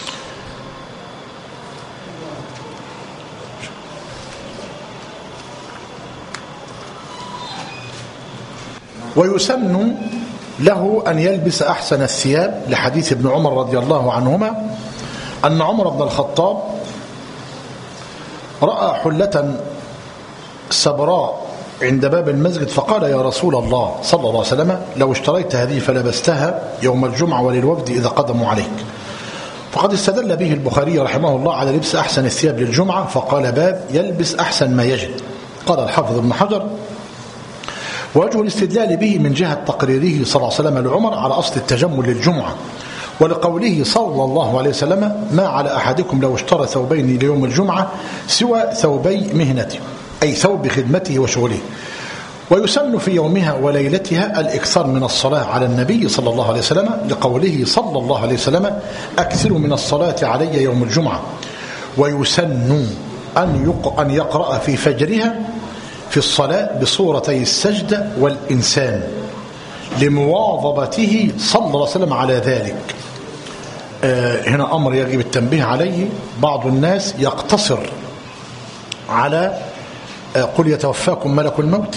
ويسن له أن يلبس أحسن الثياب لحديث ابن عمر رضي الله عنهما أن عمر بن الخطاب رأى حلة سبراء عند باب المسجد، فقال: يا رسول الله صلى الله عليه وسلم، لو اشتريت هذه فلبستها يوم الجمعة وللوفد إذا قدموا عليك. فقد استدل به البخاري رحمه الله على لبس أحسن الثياب للجمعة، فقال: باب يلبس أحسن ما يجد. قال الحافظ ابن حجر: ووجه الاستدلال به من جهة تقريره صلى الله عليه وسلم لعمر على أصل التجمل للجمعة، ولقوله صلى الله عليه وسلم: ما على أحدكم لو اشترى ثوبين ليوم الجمعة سوى ثوبي مهنته، أي ثوب خدمته وشغله. ويسن في يومها وليلتها الإكثار من الصلاة على النبي صلى الله عليه وسلم، لقوله صلى الله عليه وسلم: أكثروا من الصلاة علي يوم الجمعة. ويسن أن يقرأ في فجرها في الصلاة بصورتي السجدة والإنسان، لمواظبته صلى الله عليه وسلم على ذلك. هنا أمر يجب التنبيه عليه. بعض الناس يقتصر على قل يتوفاكم ملك الموت،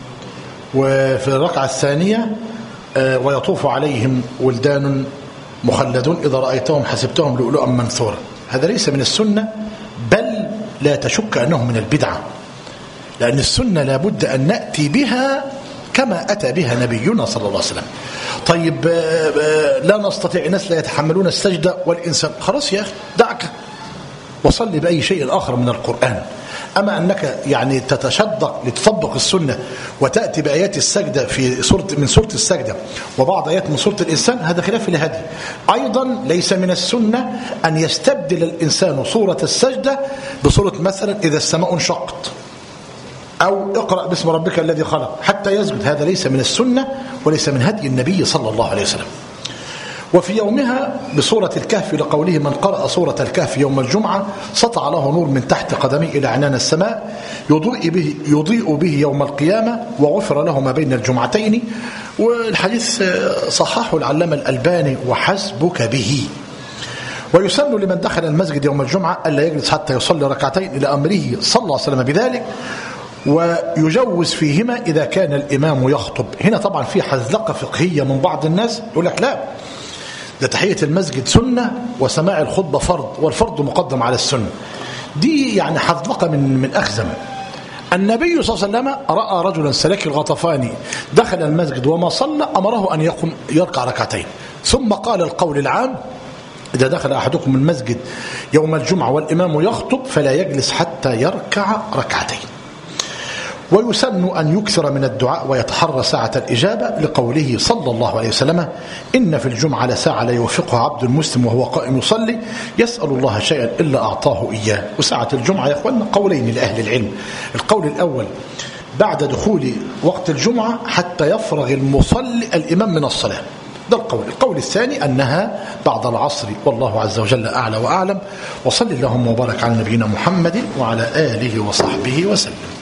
وفي الركعة الثانية ويطوف عليهم ولدان مخلدون إذا رأيتهم حسبتهم لؤلؤا منثورا. هذا ليس من السنة، بل لا تشك أنه من البدعة، لأن السنة لابد أن نأتي بها كما أتى بها نبينا صلى الله عليه وسلم. طيب لا نستطيع، الناس لا يتحملون السجدة والإنسان، خلاص يا أخي دعك وصلي بأي شيء آخر من القرآن. أما أنك يعني تتشدق لتطبق السنة وتأتي بآيات السجدة من سورة السجدة وبعض آيات من سورة الإنسان، هذا خلاف الهدي. أيضا ليس من السنة أن يستبدل الإنسان سورة السجدة بسورة مثلا إذا السماء انشقت، أو اقرأ باسم ربك الذي خلق حتى يسجد. هذا ليس من السنة وليس من هدي النبي صلى الله عليه وسلم. وفي يومها بسورة الكهف لقوله: من قرأ سورة الكهف يوم الجمعة سطع له نور من تحت قدمه إلى عنان السماء يضيء به يوم القيامة، وغفر له ما بين الجمعتين. والحديث صححه العلامة الألباني وحسبك به. ويسن لمن دخل المسجد يوم الجمعة ألا يجلس حتى يصلي ركعتين، إلى أمره صلى الله عليه وسلم بذلك، ويجوز فيهما إذا كان الإمام يخطب. هنا طبعا في حذلقة فقهية من بعض الناس يقول لك لا، ده تحية المسجد سنة وسماع الخطبة فرض، والفرض مقدم على السنة. دي يعني حذلقة من أخزم. النبي صلى الله عليه وسلم رأى رجلا سلك الغطفاني دخل المسجد وما صلى أمره أن يقوم يركع ركعتين، ثم قال القول العام: إذا دخل أحدكم المسجد يوم الجمعة والإمام يخطب فلا يجلس حتى يركع ركعتين. ويسن أن يكثر من الدعاء ويتحرى ساعة الإجابة، لقوله صلى الله عليه وسلم: إن في الجمعة لساعة لا يوفقها عبد المسلم وهو قائم يصلي يسأل الله شيئا إلا أعطاه إياه. وساعة الجمعة يا أخوانا قولين لأهل العلم: القول الأول بعد دخول وقت الجمعة حتى يفرغ المصلي الإمام من الصلاة، ده القول الثاني أنها بعد العصر، والله عز وجل أعلى وأعلم. وصل اللهم وبارك على نبينا محمد وعلى آله وصحبه وسلم.